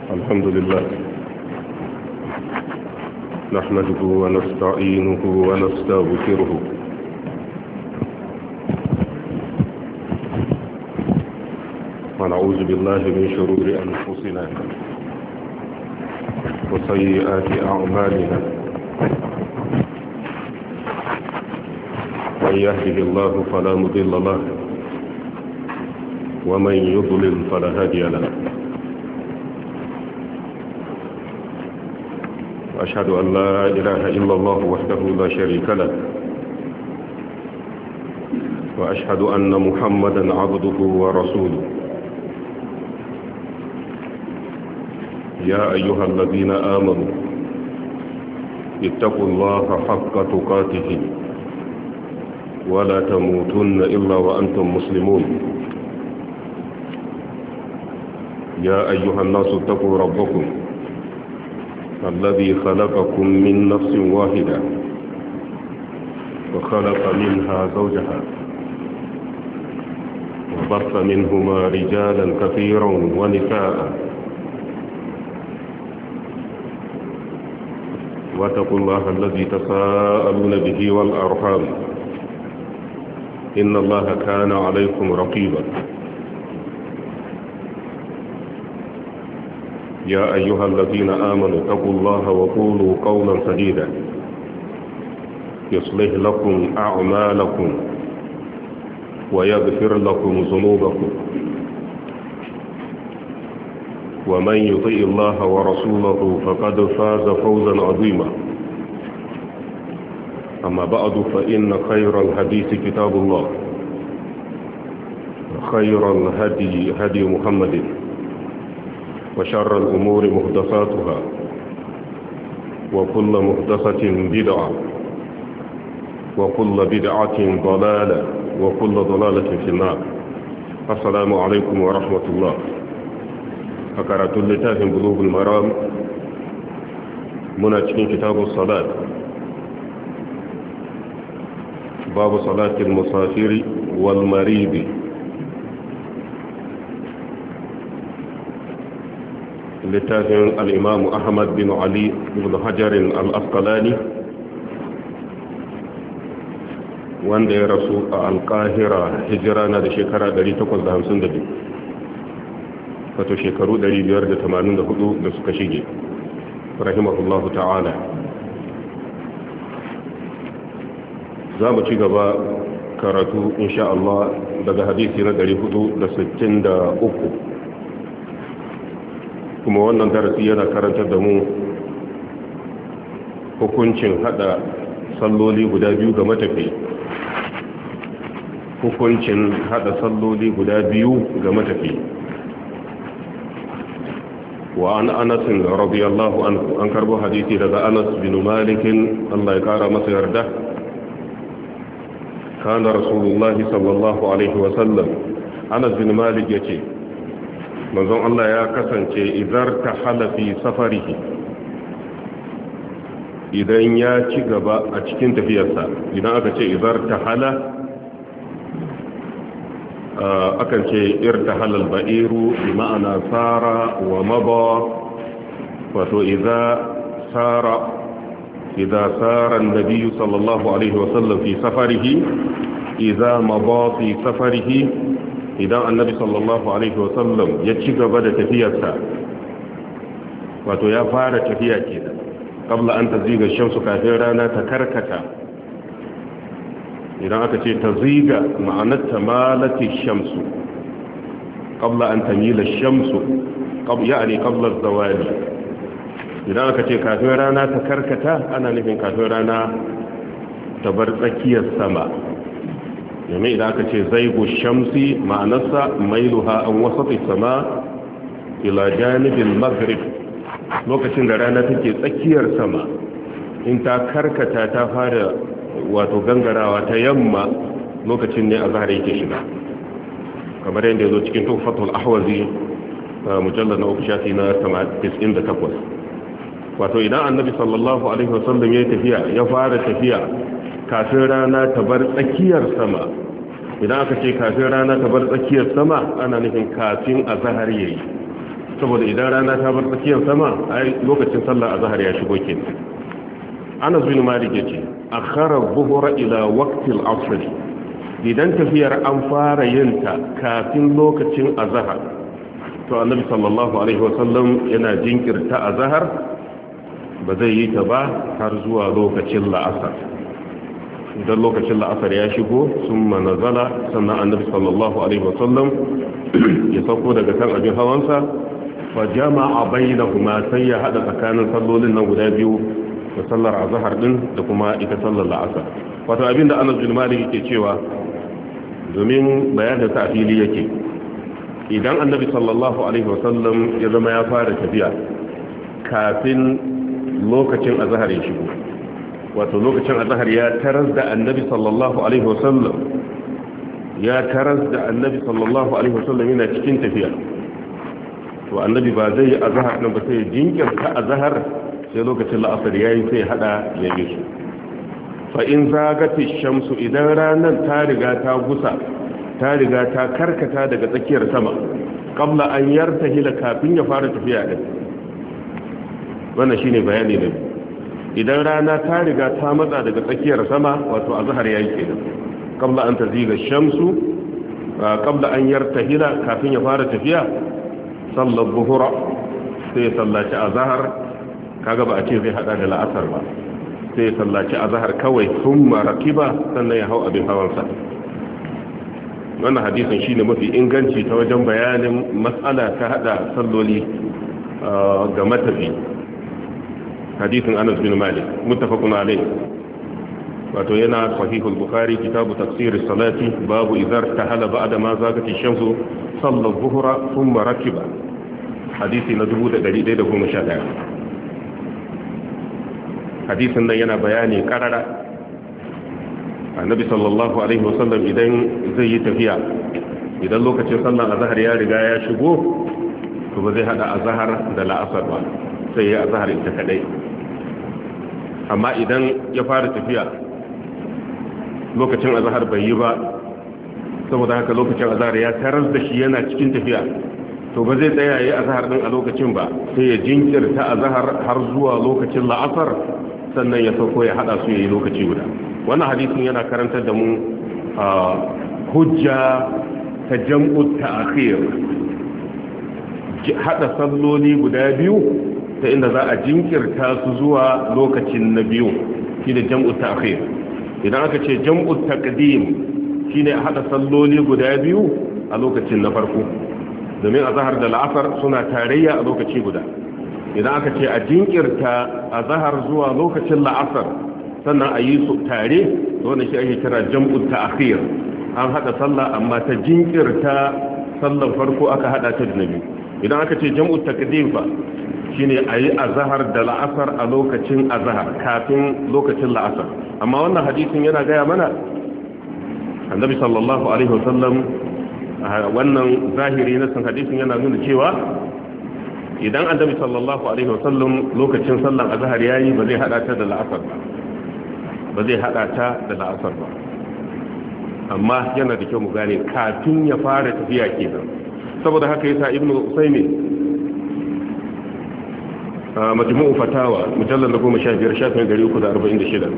الحمد لله نحمده ونستعينه ونستغفره ونعوذ بالله من شرور أنفسنا وسيئات أعمالنا من يهده الله فلا مضل له ومن يضلل فلا هادي له أشهد أن لا إله إلا الله وحده لا شريك له وأشهد أن محمدا عبده ورسوله يا أيها الذين آمنوا اتقوا الله حق تقاته ولا تموتن إلا وأنتم مسلمون يا أيها الناس اتقوا ربكم الذي خلقكم من نفس واحدة وخلق منها زوجها وبث منهما رجالا كثيرا ونساء واتقوا الله الذي تساءلون به والأرحام إن الله كان عليكم رقيبا يا أيها الذين آمنوا اتقوا الله وقولوا قولا سديدا يصلح لكم أعمالكم ويغفر لكم ذنوبكم ومن يطع الله ورسوله فقد فاز فوزا عظيما أما بعد فإن خير الحديث كتاب الله وخير الهدي هدي محمد وشر الأمور محدثاتها وكل محدثة بدعة وكل بدعة ضلالة وكل ضلالة في النار. السلام عليكم ورحمة الله. فقرأت اللتاف بلوغ المرام مناجين كتاب الصلاة باب صلاة المسافر والمريض. littafin al'imamu ahmad bin ali ibn hajarin al'asqalani wanda ya rasu a alƙahira hijira na da shekara 852 wato shekaru 584 da suka shige rahimahullahu ta'ala. za mu ci gaba karatu insha Allah daga hadisi na 463 kuma wannan darasi yana karantar da mu hukuncin hada salloli guda biyu ga matafi. Hukuncin hada salloli guda biyu ga matafi. Wa an Anas radiyallahu anhu an karbo hadisi daga Anas bin Malik Allah ya kara masa yarda. Kana Rasulullahi sallallahu alaihi wa sallam, Anas bin Malik yace manzon Allah ya kasance idar ta halafi safarihi, idan ya ci gaba a cikin tafiyarsa. Idan aka ce idar ta hala, akan ce irtahala al-ba'iru bi ma'ana sara wa maba, wato idza sara an-nabi sallallahu alaihi wasallam fi safarihi, idza maba fi safarihi, idan annabi sallallahu alaihi wasallam ya ci gaba da tafiyarsa, wato ya fara tafiya kenan qabla an taziga shamsu, kafin rana ta karkata. idan aka ce taziga ma'anar tamalati shamsu qabla an tamila shamsu, yani qabla az-zawali. idan aka ce kafin rana ta karkata, ana nufin kafin rana ta bar tsakiyar sama. domin idan aka ce zaigu shamsi ma'anarsa mailuha an wasati sama ila janibin maghrib, lokacin da rana take tsakiyar sama, in ta karkata ta fara wato gangarawa ta yamma, lokacin ne azhar yake shiga, kamar yadda ya zo cikin tuhfatul ahwazi mujallad na 3 shafi na 98. wato idan annabi sallallahu alaihi wasallam ya fara tafiya kafin rana ta bar tsakiyar sama. Idan aka ce kafin rana ta bar tsakiyar sama, ana nufin kafin azhar yayi. saboda idan rana ta bar tsakiyar sama ai lokacin sallar azhar ya shigo kenan. Anas bin Malik yace akhara dhuhra ila waqti al-'asr, idan tafiyar an fara yin ta kafin lokacin azhar to annabi sallallahu alaihi wasallam yana jinkirta azhar ba zai yi ta ba har zuwa lokacin la'asar. idan lokacin la'asar ya shigo sun manazala sannan annabi sallallahu alaihi wasallam ya sauko daga kan abin hawansa fa jama'a bainahuma sai ya hada tsakanin sallolin nan guda biyu da sallar azhar din da kuma ita sallar la'asar. Wato abinda Anas bin Malik yake cewa domin bayanin sa a fili yake idan annabi sallallahu alaihi wasallam ya zama ya fara tafiya kafin lokacin azhar ya shigo, wato lokacin azhar ya taras da annabi sallallahu alaihi wasallam yana cikin tafiya, to annabi ba zai yi azhar din ba sai jinkirta azhar sai lokacin la'asar yayi sai hada ya yi su. fa in zagati shamsu, idan ranar ta riga ta gusa ta riga ta karkata daga tsakiyar sama qabla an yartahila, kafin ya fara tafiya din, wannan shine bayani ne. idan rana ta riga ta matsa daga tsakiyar sama wato azhar yayi kenan, qabla an taziga shamsu qabla an yartahila, kafin ya fara tafiya sallar zuhura sai sallaci azhar. kaga ba a ce zai hada da la'asar ba, sai sallaci azhar kawai thumma rakiba, sannan ya hau abin hawansa. wannan hadisin shine mafi inganci ta wajen bayanin mas'ala ta hada salloli ga matafi. hadisin Anas bin Malik muttafaqun alayh, wato yana sahihul bukhari kitabu tafsir as-salati babu idhar tahala ba'da ma zagati ash-shamsu salla adh-dhuhra thumma rakiba, hadisi na 1111. hadisin nan yana bayani karara annabi sallallahu alaihi wasallam idan zai yi tafiya, idan lokacin sallar azhar ya riga ya shigo to ba zai hada azhar da la'asar ba, sai ya azhar ita kadai. amma idan ya fara tafiya lokacin azhar bai yi ba, saboda haka lokacin azhar ya tarar da shi yana cikin tafiya, to ba zai tsaya yayi azhar din a lokacin ba, sai ya jinkirta azhar har zuwa lokacin la'asar, sannan ya sauko ya hada su yayi lokaci guda. wannan hadisin yana karantar da mu hujja ta jam'u ta'khir, hada salloli guda biyu ta inda za a jinkirta su zuwa lokacin na biyu shine jam'u ta'khir. idan aka ce jam'u taqdim shine a hada salloli guda biyu a lokacin na farko, domin azhar da la'asar suna tarayya a lokaci guda. idan aka ce a jinkirta azhar zuwa lokacin la'asar sannan a yi su tare, to wannan shi ake kira jam'u ta'khir. an hada sallah amma ta jinkirta sallan farko aka hada ta da nabi. idan aka ce jam'u taqdim fa shine ayi azhar da la'asar a lokacin azhar kafin lokacin la'asar. amma wannan hadisin yana gaya mana annabi sallallahu alaihi wasallam, wannan zahiri na san hadisin yana nuna cewa idan annabi sallallahu alaihi wasallam lokacin sallan azhar yayi ba zai hada ta da la'asar ba, amma yana da kyau mu gane kafin ya fara tafiya kenan. saboda haka yasa ibnu usaymin majmu'u fatawa mujallal 15 shafin 346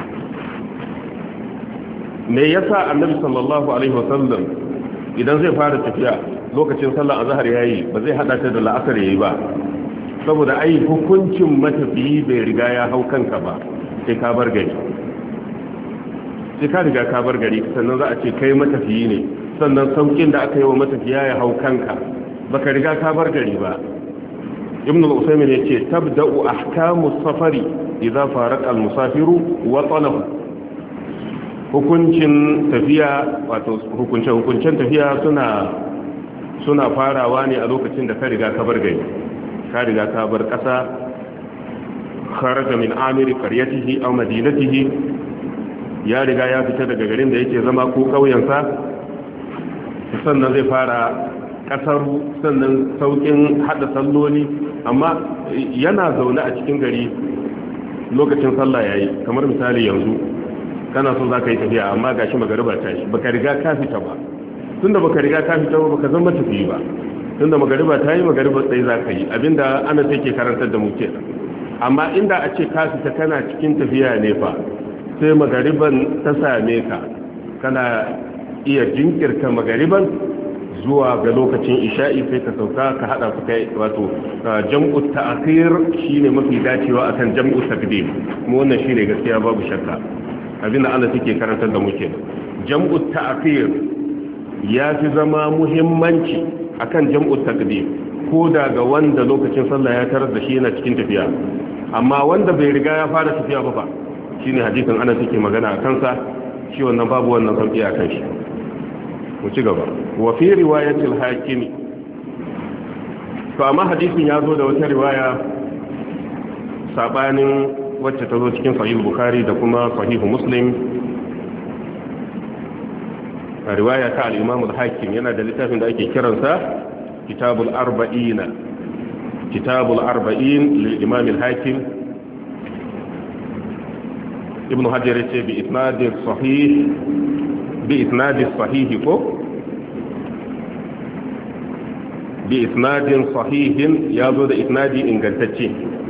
me yasa annabi sallallahu alaihi wasallam idan zai fara tafiya lokacin sallar azhar yayi ba zai hada ta da la'asar yayi ba? saboda ai hukuncin matafiyi bai riga ya hau kanka ba, sai ka bar gari. sai ka riga ka bar gari sannan za a ce kai matafiyi ne, sannan saukin da aka yi wa matafiya ya hau kanka, baka riga ka bar gari ba. ibn al-usaymin yace tabda'u ahkamu safari idza faraqa al-musafiru wa talabu. hukuncin tafiya wato hukuncen tafiya suna farawa ne a lokacin da ka riga ka bar gari, ka riga ka bar kasa, kharaja min amiri qaryatihi aw madinatihi, ya riga ya fita daga garin da yake zama ko kauyensa, sannan zai fara kasaru, sannan saukin hada salloli. amma yana zaune a cikin gari lokacin sallah yayi, kamar misali yanzu kana so za ka yi tafiya amma gashi magariba ta shi, baka riga ka fita ba. tunda baka riga ka fita ba baka zama tafiyi ba, tunda magariba ta yi magariba tsaye za ka yi abinda ana take karantar da muke. Amma inda a ce ka fita kana cikin tafiya ne fa sai magariban ta same ka, kana iya jinkirta magariban zuwa ga lokacin isha'i sai ka sauka ka hada su kai, wato jam'u ta'khir shine mafi dacewa akan jam'u taqdim, mu wannan shine gaskiya babu shakka abinda Allah take karantar da muke. Jam'u ta'khir ya fi zama muhimmanci akan jam'u taqdim ko daga wanda lokacin sallah ya tarar da shi yana cikin tafiya, amma wanda bai riga ya fara tafiya ba shine hadisin ana take magana a kansa, shi wannan babu wannan sauki a kan shi. mu ci gaba. Wa fi riwayatil hakim, to amma hadisin ya zo da wata riwaya sabanin wacce ta zo cikin sahih bukhari da kuma sahih muslim. A riwaya ta al-imam al-hakim yana da littafin da ake kiransa kitabul arba'in lil imam al-hakim. ibn hajar yace bi isnad sahih ko bi isnadin sahihin, ya zo da isnadi ingantacce.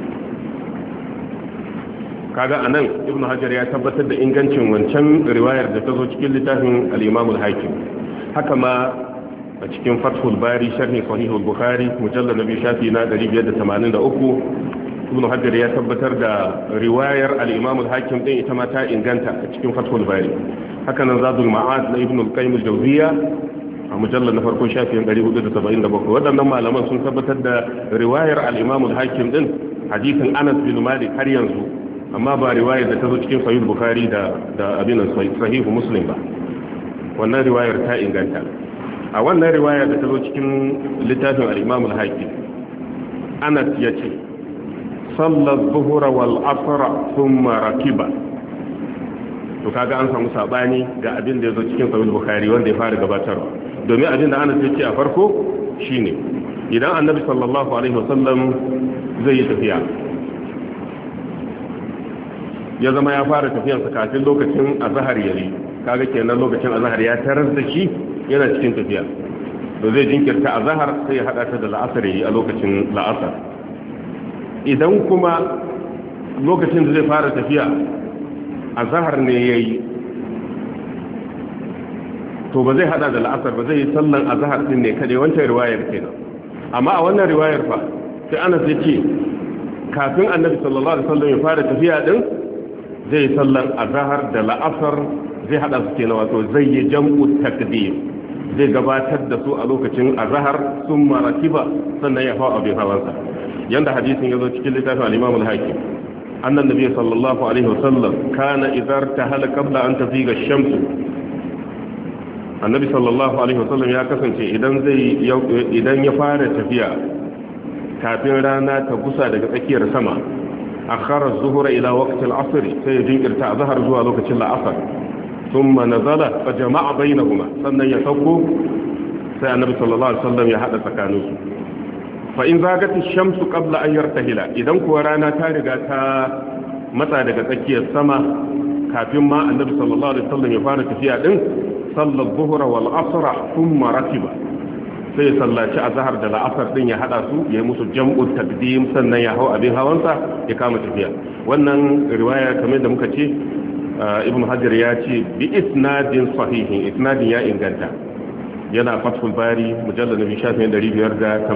kaga anan ibn hajar ya tabbatar da ingancin wancan riwayar da ta zo cikin littafin al-imam al-hakim. haka ma a cikin fathul bari sharhi sahih al-bukhari mujallad nabi shafi na 583 ibn hajar ya tabbatar da riwayar al-imam al-hakim din ita ma ta inganta a cikin fathul bari. haka nan zadul ma'ad na ibn al-qayyim al-jawziyya a mujallad na farko shafi 477. waɗannan malaman sun tabbatar da riwayar al-imam al-hakim din hadisin Anas bin Malik har yanzu, amma ba riwayar da ta zo cikin sahih bukhari da abin sahih muslim ba. wannan riwayar ta inganta. a wannan riwayar da ta zo cikin littafin al-imam al-hakim, Anas yace sallar zuhura wal asra thumma rakiba. to kaga an samu sabani ga abin da yazo cikin sahih bukhari wanda ya fara gabatarwa, domin abin da Anas yace a farko shine idan annabi sallallahu alaihi wasallam zai yi tafiya, ya zama ya fara tafiyarsa kafin lokacin azhar yayi, kaga kenan lokacin azhar ya tarar da shi yana cikin tafiya, to zai jinkirta azhar sai ya hada ta da la'asar yayi a lokacin la'asar. idan kuma lokacin da zai fara tafiya azhar ne yayi, to ba zai hada da la'asar ba, zai yi sallan azhar din ne kade. wancan riwayar kenan. amma a wannan riwayar fa sai Anas ya ce kafin annabi sallallahu alaihi wasallam ya fara tafiya din zai yi sallan azhar da la'asar, zai hada su kenan, wato zai yi jam'u taqdim, zai gabatar da su a lokacin azhar sun marakiba, sannan ya hawa abin hawansa. yanda hadisin yazo cikin littafin al-imam al-hakim, annan nabiy sallallahu alaihi wasallam kana idhar tahala qabla an tafiga ash-shams. annabi sallallahu alaihi wasallam ya kasance idan ya fara tafiya kafin rana ta gusa daga tsakiyar sama, akhara az-zuhra ila waqt al-'asr, sai jinkirta azhar zuwa lokacin la'asar. thumma nazala fa jama'a bainahuma, sannan ya sauko sai annabi sallallahu alaihi wasallam ya hada tsakaninsu. fa in zagat ash-shamsu qabla an yartahila, idan kuwa rana ta riga ta matsa daga tsakiyar sama kafin ma annabi sallallahu alaihi wasallam ya fara tafiya din, sallar zuhra wal asra thumma rakiba, sai sallaci azhar da la'asar din ya hada su, ya yi musu jam'u taqdim, sannan ya hau abin hawansa ya kama tafiya. wannan riwaya kamar da muka ce ibn hajar ya ce bi isnadin sahihin, isnadin ya inganta, yana fathul bari mujallad nabi shafin 583.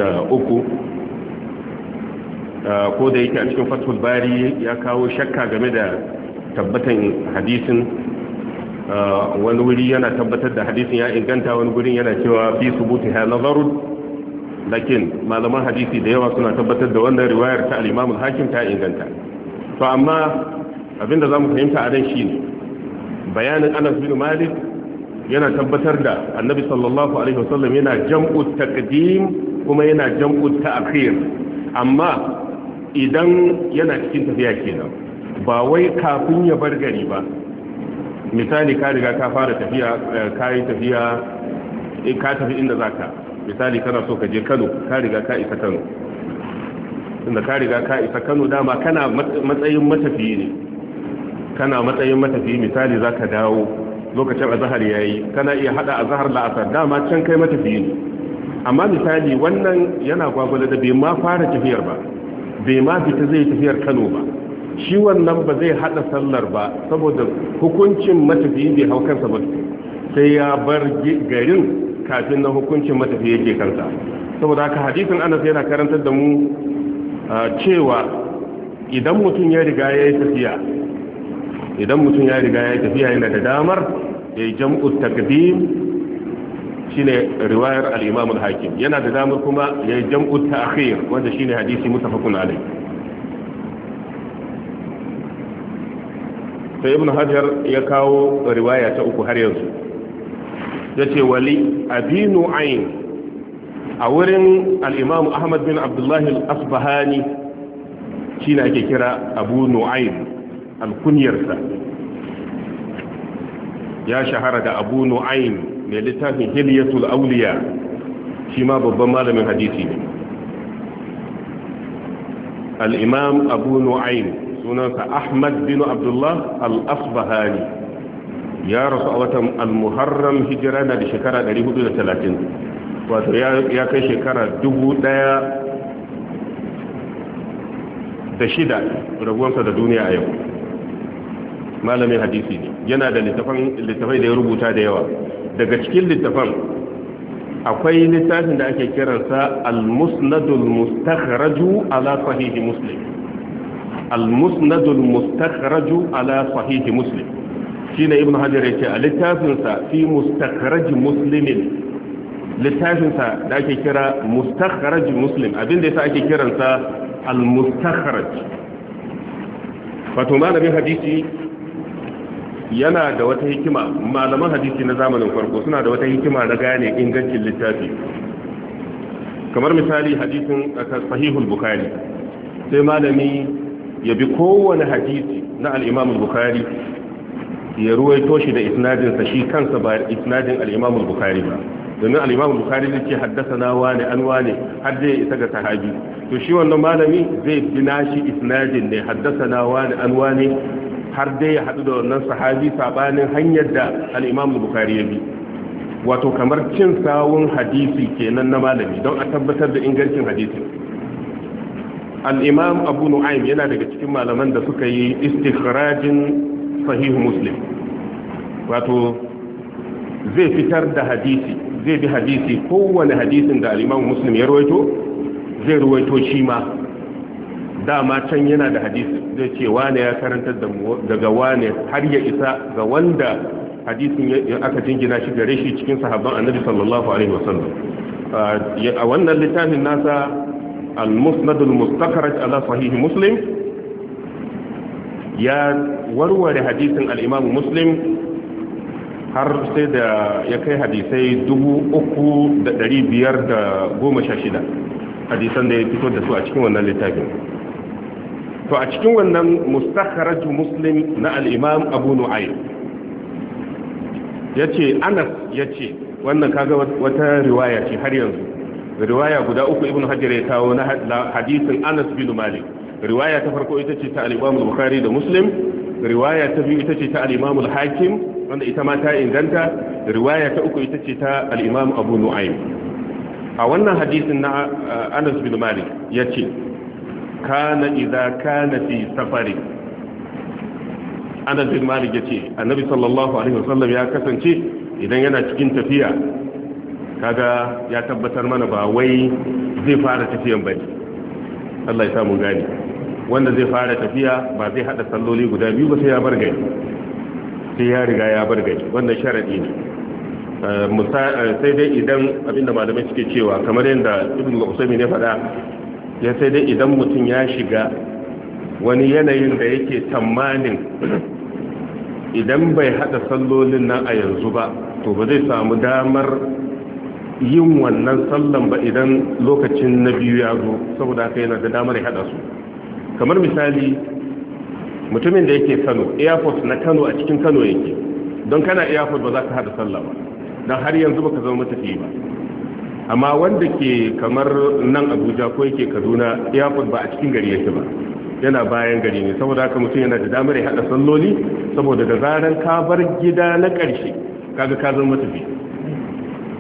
ko da yake a cikin fathul bari ya kawo shakka game da tabbatan hadisin, wani wuri yana tabbatar da hadisin ya inganta, wani wurin yana cewa fi subuti ha nazarun, lakin malaman hadisi da yawa suna tabbatar da wannan riwayar ta al-imam al-hakim ta inganta. to amma abinda zamu fahimta a dan shine bayanin Anas bin Malik yana tabbatar da annabi sallallahu alaihi wasallam yana jam'u taqdim kuma yana jam'u ta'khir, amma idan yana cikin tafiya kenan, ba wai kafin ya bar gari ba. misali ka riga ka fara tafiya, ka yi tafiya, ka tafi inda zaka, misali kana so ka je Kano, ka riga ka isa Kano, inda ka riga ka isa Kano dama kana matsayin matafiyi ne, kana matsayin matafiyi. misali zaka dawo lokacin azhar yayi, kana iya hada azhar la'asar, dama can kai matafiyi ne, amma misali wannan yana gwagwala da bai ma fara tafiyar ba, bai ma fita zai tafiyar Kano ba, shi wannan ba zai hada sallar ba saboda hukuncin matafiyi bai hau kansa ba, sai ya bar garin kafin na hukuncin matafiyi yake kansa. Saboda haka hadisin Anas yana karantar da mu cewa idan mutum ya riga ya yi tafiya yana da damar ya yi jam'u takdim, shine riwayar al-Imam al-Hakim, yana da damar kuma ya yi jam'u ta'khir wanda shine hadisi muttafaqun alayh. sai Ibn Hajar ya kawo riwaya ta uku har yanzu, yace wali Abi Nu'aym a wurin al-Imam Ahmad bin Abdullah al-Asbahani shine ake kira Abu Nu'aym, al-kunyarsa ya shahara da Abu Nu'aym mai littafin Hilyatul Awliya, shi ma babban malamin hadisi ne. al-Imam Abu Nu'aym sunansa Ahmad bin Abdullah al-Asbahani, ya rasu a watan al-Muharram, hijira na da shekara 430, wato ya kai shekara 1006 rabuwansa da duniya a yau. Malamin hadisi ne, yana da littafai da ya rubuta da yawa. Daga cikin littafan akwai littafin da ake kiransa al-Musnadul Mustakhraju ala Sahih Muslim. Al-Musnadul Mustakhraju ala Sahih Muslim shine Ibn Hajar yake a littafinsa fi Mustakhraj Muslimin, littafinsa da ake kira Mustakhraj Muslim, abinda yasa ake kiransa al-Mustakhraj. Wato malamin hadisi yana da wata hikima, malaman hadisi na zamanin farko suna da wata hikima na gane ingancin littafi. Kamar misali hadisin Sahihul Bukhari, sai malami ya bi kowane hadisi na al-Imam al-Bukhari ya ruwaito shi da isnadinsa shi kansa, ba isnadin al-Imam al-Bukhari ba, domin al-Imam al-Bukhari zai ce haddathana wani an wani har zai isa ga sahabi, to shi wannan malami zai bi nashi isnadin ne haddathana wani an wani har dai ya hadu da wannan sahabi sabanin hanyar da al-Imam al-Bukhari ya bi. Wato kamar cin sawun hadisi kenan na malami don a tabbatar da ingancin hadisi. Al-Imam Abu Nu'aym yana daga cikin malaman da suka yi istikhrajin Sahih Muslim, wato zai fitar da hadisi, zai bi hadisi, kowane hadisin da al-Imam Muslim ya ruwaito zai ruwaito shi ma, dama can yana da hadisi, zai ce wane ya karantar da daga wane har ya isa ga wanda hadisin aka jingina shi gare shi cikin sahabban Annabi sallallahu alaihi wasallam. A wannan littafin nasa al-Musnad al-Mustakhraj ala Sahih Muslim ya warware hadisin al-Imam Muslim har sai da ya kai hadisai 3516 hadisan da ya fito da su a cikin wannan littafin. To a cikin wannan Mustakhraj Muslim na al-Imam Abu Nu'aym yace Anas yace, wannan kaga wata riwaya ce har yanzu, riwaya guda uku Ibn Hajar ya kawo na hadisin Anas bin Malik. Riwaya ta farko ita ce ta al-Imam Bukhari da Muslim, riwaya ta biyu ita ce ta al-Imam al-Hakim wanda ita ma ta inganta, riwaya ta uku ita ce ta al-Imam Abu Nu'aym. A wannan hadisin na Anas bin Malik yace kana idza kana fi safari, Anas bin Malik yace Annabi sallallahu alaihi wasallam ya kasance idan yana cikin tafiya, kaga ya tabbatar mana ba wai zai fara tafiyan bane, Allah ya samu gani, wanda zai fara tafiya ba zai hada salloli guda biyu ba sai ya bar gari, sai ya riga ya bar gari, wannan sharadi ne. Sai dai idan abinda malamai suke cewa kamar yadda Ibn Usaymin ya faɗa, ya sai dai idan mutum ya shiga wani yanayin da yake tsammanin idan bai hada sallolin nan a yanzu ba to ba zai samu damar yin wannan sallan ba idan lokacin na biyu ya zo, saboda haka yana da damar ya hada su. Kamar misali mutumin da yake Kano, airport na Kano, a cikin Kano yake, don kana airport ba za ka hada sallah ba don har yanzu baka zama matafiyi ba. Amma wanda ke kamar nan Abuja ko yake Kaduna, airport ba a cikin gari yake ba, yana bayan gari ne, saboda haka mutum yana da damar ya hada salloli, saboda da zaran ka bar gida na ƙarshe kaga ka zama matafiyi.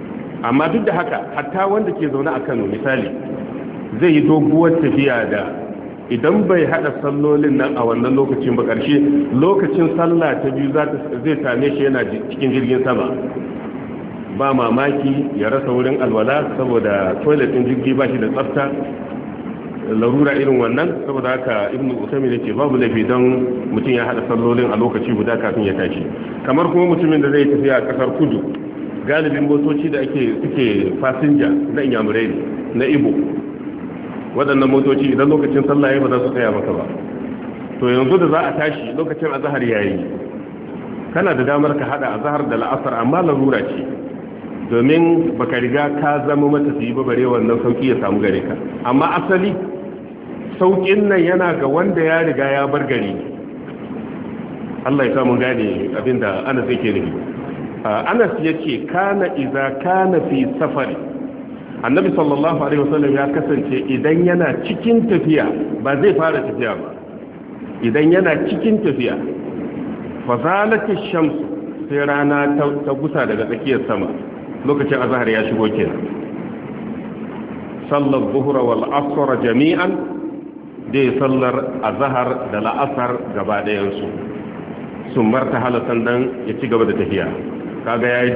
amma duk da haka hatta wanda ke zaune a Kano misali zai yi doguwar tafiya da idan bai hada sallolin nan a wannan lokacin ba karshe lokacin sallah ta biyu zai same shi yana cikin jirgin sama ba mamaki ya rasa wurin alwala saboda toilet din jirgi ba shi da tsafta larura irin wannan saboda haka ibnu usaymin yake babu laifi don mutum ya hada sallolin a lokaci guda kafin ya tashi kamar kuma mutumin da zai tafi a kasar kudu galibin motoci da suke fasinja na inyamurai na ibo waɗannan motoci idan lokacin sallah ya ba za su tsaya maka ba to yanzu da za a tashi lokacin azhar yayi kana da damar ka hada azhar da la'asar amma larura ce domin baka riga ka zama matafiyi ba bare wannan sauki ya samu gare ka amma asali saukin nan yana ga wanda ya riga ya bar gari Allah ya samu gane abinda Anas yake nufi Anas yace kana idza kana fi safari Annabi sallallahu alaihi wasallam ya kasance idan yana cikin tafiya ba zai fara tafiya ba idan yana cikin tafiya fa zalati shamsu sai rana ta gusa daga tsakiyar sama lokacin azhar ya shigo kenan sallar zuhra wal asr jami'an dai sallar azhar da la'asar gaba ɗayan su sun marta halatan dan ya ci gaba da tafiya kaga yayi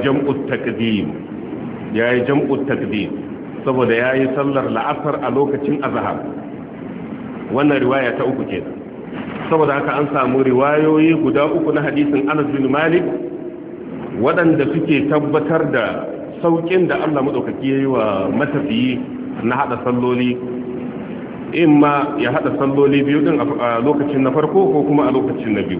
jam'u taqdim saboda yayi sallar la'asar a lokacin azhar wannan riwaya ta uku kenan saboda haka an samu riwayoyi guda uku na hadisin Anas bin Malik waɗanda suke tabbatar da saukin da Allah maɗaukaki ya yi wa matafiyi na haɗa salloli in ma ya haɗa salloli biyu ɗin a lokacin na farko ko kuma a lokacin na biyu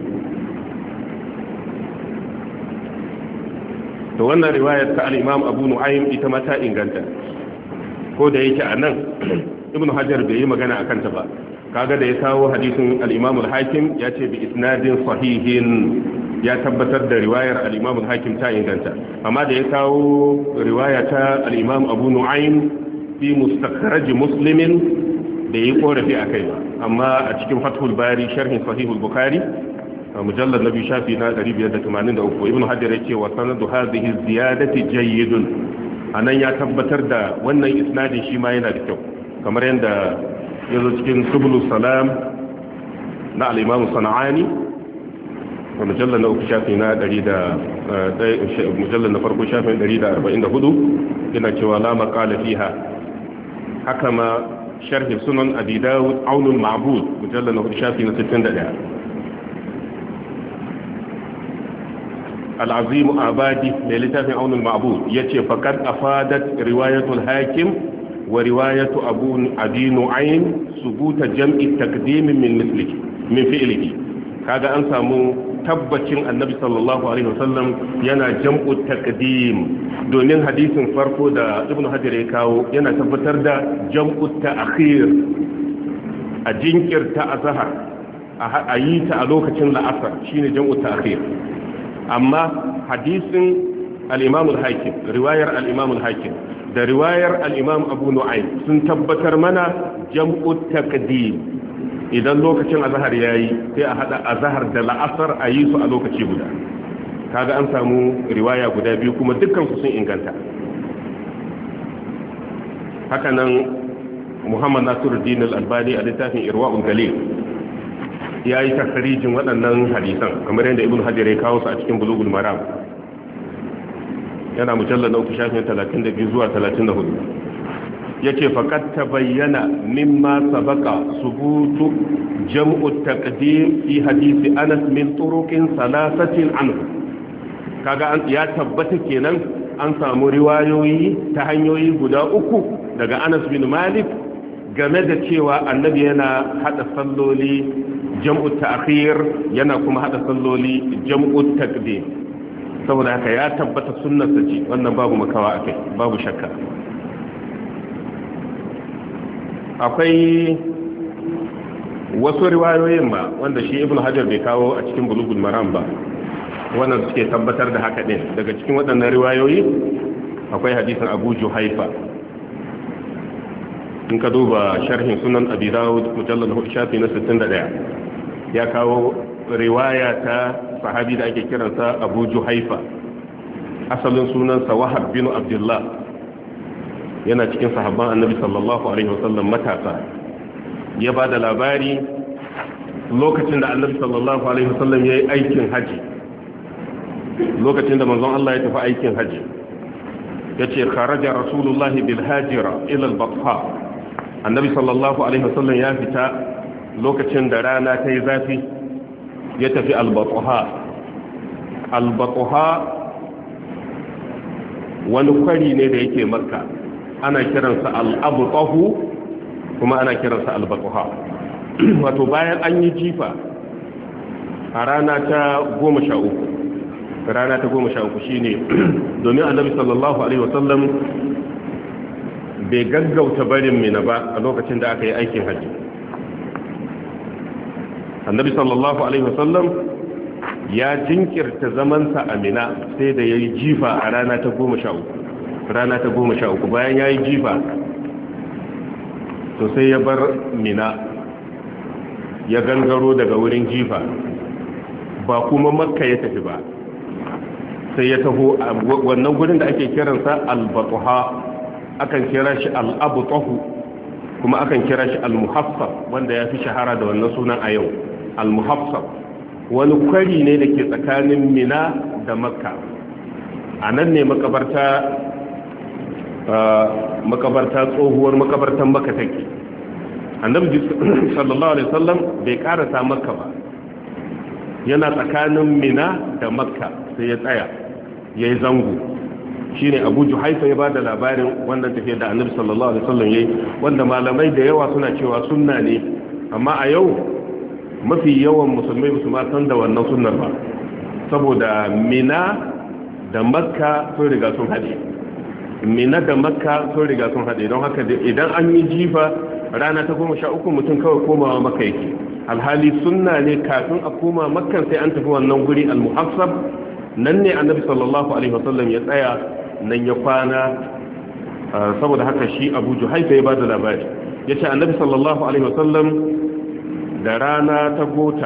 da wannan riwayar ta al'imam abu nu'aym ita ma ta inganta ko da yake a nan ibn hajar bai yi magana a kanta ba kaga da ya kawo hadisin al'imam al-hakim ya ce bi isnadin sahihin ya tabbatar da riwayar al-Imam al-Hakim ta inganta amma da ya kawo riwaya ta al-Imam Abu Nu'aym fi mustakhraj Muslim da yi korafi akai amma a cikin Fathul Bari sharhin Sahih al-Bukhari mujallad nabi shafi na 583 Ibn Hajar yake wa sanadu hadhihi ziyadati jayyidun anan ya tabbatar da wannan isnadin shi ma yana da kyau kamar yanda yazo cikin Subulus Salam na al-Imam Sana'ani mujallar na uku shafi na mujallar na farko shafin 144 yana cewa la maqala fiha haka ma sharh sunan abi dawud aunul ma'bud mujallar na shafi na 61 al-azim abadi mai littafin aunul ma'bud yace faqad afadat riwayatul hakim wa riwayatu abi nu'aym subuta jam'i taqdim min fi'lihi kaga an samu tabbacin annabi sallallahu alaihi wasallam yana jam'u taqdim domin hadisin farko da ibnu hajar ya kawo yana tabbatar da jam'u ta'khir a jinkirta azhar a yi ta a lokacin la'asar shine jam'u ta'khir amma hadisin al-imam al-hakim riwayar al-imam al-hakim da riwayar al-imam abu nu'aym sun tabbatar mana jam'u taqdim idan lokacin azhar yayi sai a hada azhar da la'asar a yi su a lokaci guda kaga an samu riwaya guda biyu kuma dukkan su sun inganta hakanan Muhammad Nasiruddin Al-Albani a littafin Irwaul Galil yayi takharijin waɗannan hadisan kamar yadda Ibn Hajar ya kawo su a cikin Bulughul Maram yana mujallal na 332 zuwa 34 yace faqad tabayyana mimma sabaqa subutu jam'u taqdim fi hadisi Anas min turuqin salasatin anhu kaga ya tabbata kenan an samu riwayoyi ta hanyoyi guda uku daga Anas bin Malik game da cewa annabi yana hada salloli jam'u ta'khir yana kuma hada salloli jam'u taqdim saboda haka ya tabbata sunnarsa ce wannan babu makawa akai babu shakka akwai wasu riwayoyin ba wanda shi ibn hajar bai kawo a cikin bulughul maram ba wannan suke tabbatar da haka din daga cikin waɗannan riwayoyi akwai hadisin Abu Juhaifa in ka duba sharhin sunan Abi Dawud mujallad shafi na 61 ya kawo riwaya ta sahabi da ake kiransa Abu Juhaifa asalin sunansa Wahab bin Abdullah yana cikin sahabban annabi sallallahu alaihi wasallam matasa, ya ba da labari lokacin da annabi sallallahu alaihi wasallam ya yi aikin haji, lokacin da manzon Allah ya tafi aikin haji, ya ce kharaja rasulullahi bil hajira ila al-batha. Annabi sallallahu alaihi wasallam ya fita lokacin da rana ta yi zafi, ya tafi al-batha. Al-batha wani kwari ne da yake Makka, ana kiransa al-abtahu kuma ana kiransa al-batha. Wato bayan an yi jifa a rana ta 13 shine domin annabi sallallahu alaihi wasallam bai gaggauta barin Mina ba a lokacin da aka yi aikin haji. Annabi sallallahu alaihi wasallam ya jinkirta zamansa a Mina sai da yayi jifa a rana ta 13 bayan yayi jifa to sai ya bar Mina, ya gangaro daga wurin jifa, ba kuma Makka ya tafi ba, sai ya taho a wannan gurin da ake kiransa al-batha, akan kira shi al-abtahu kuma akan kira shi al-muhaffaf, wanda ya fi shahara da wannan sunan a yau. Al-muhaffaf wani kwari ne da ke tsakanin Mina da Makka. A nan ne makabarta tsohuwar makabartan Makka take. Annabi sallallahu alaihi wasallam bai karasa Makka ba, yana tsakanin Mina da Makka sai ya tsaya ya yi zango. Shi ne Abu Juhaifa ya ba da labarin wannan tafiyar da Annabi sallallahu alaihi wasallam ya yi, wanda malamai da yawa suna cewa sunna ne, amma a yau mafi yawan musulmai su ma san da wannan sunnar ba, saboda Mina da Makka sun riga sun haɗe. Mina da Makka sun riga sun haɗe, don haka idan an yi jifa rana ta 13 mutum kawai komawa Makka yake. Alhali sunna ne kafin a koma Makka sai an tafi wannan guri al-muhassab. Nan ne Annabi sallallahu alaihi wasallam ya tsaya, nan ya kwana. Saboda haka shi Abu Juhaifa ya bada labari, yace Annabi sallallahu alaihi wasallam da rana ta gota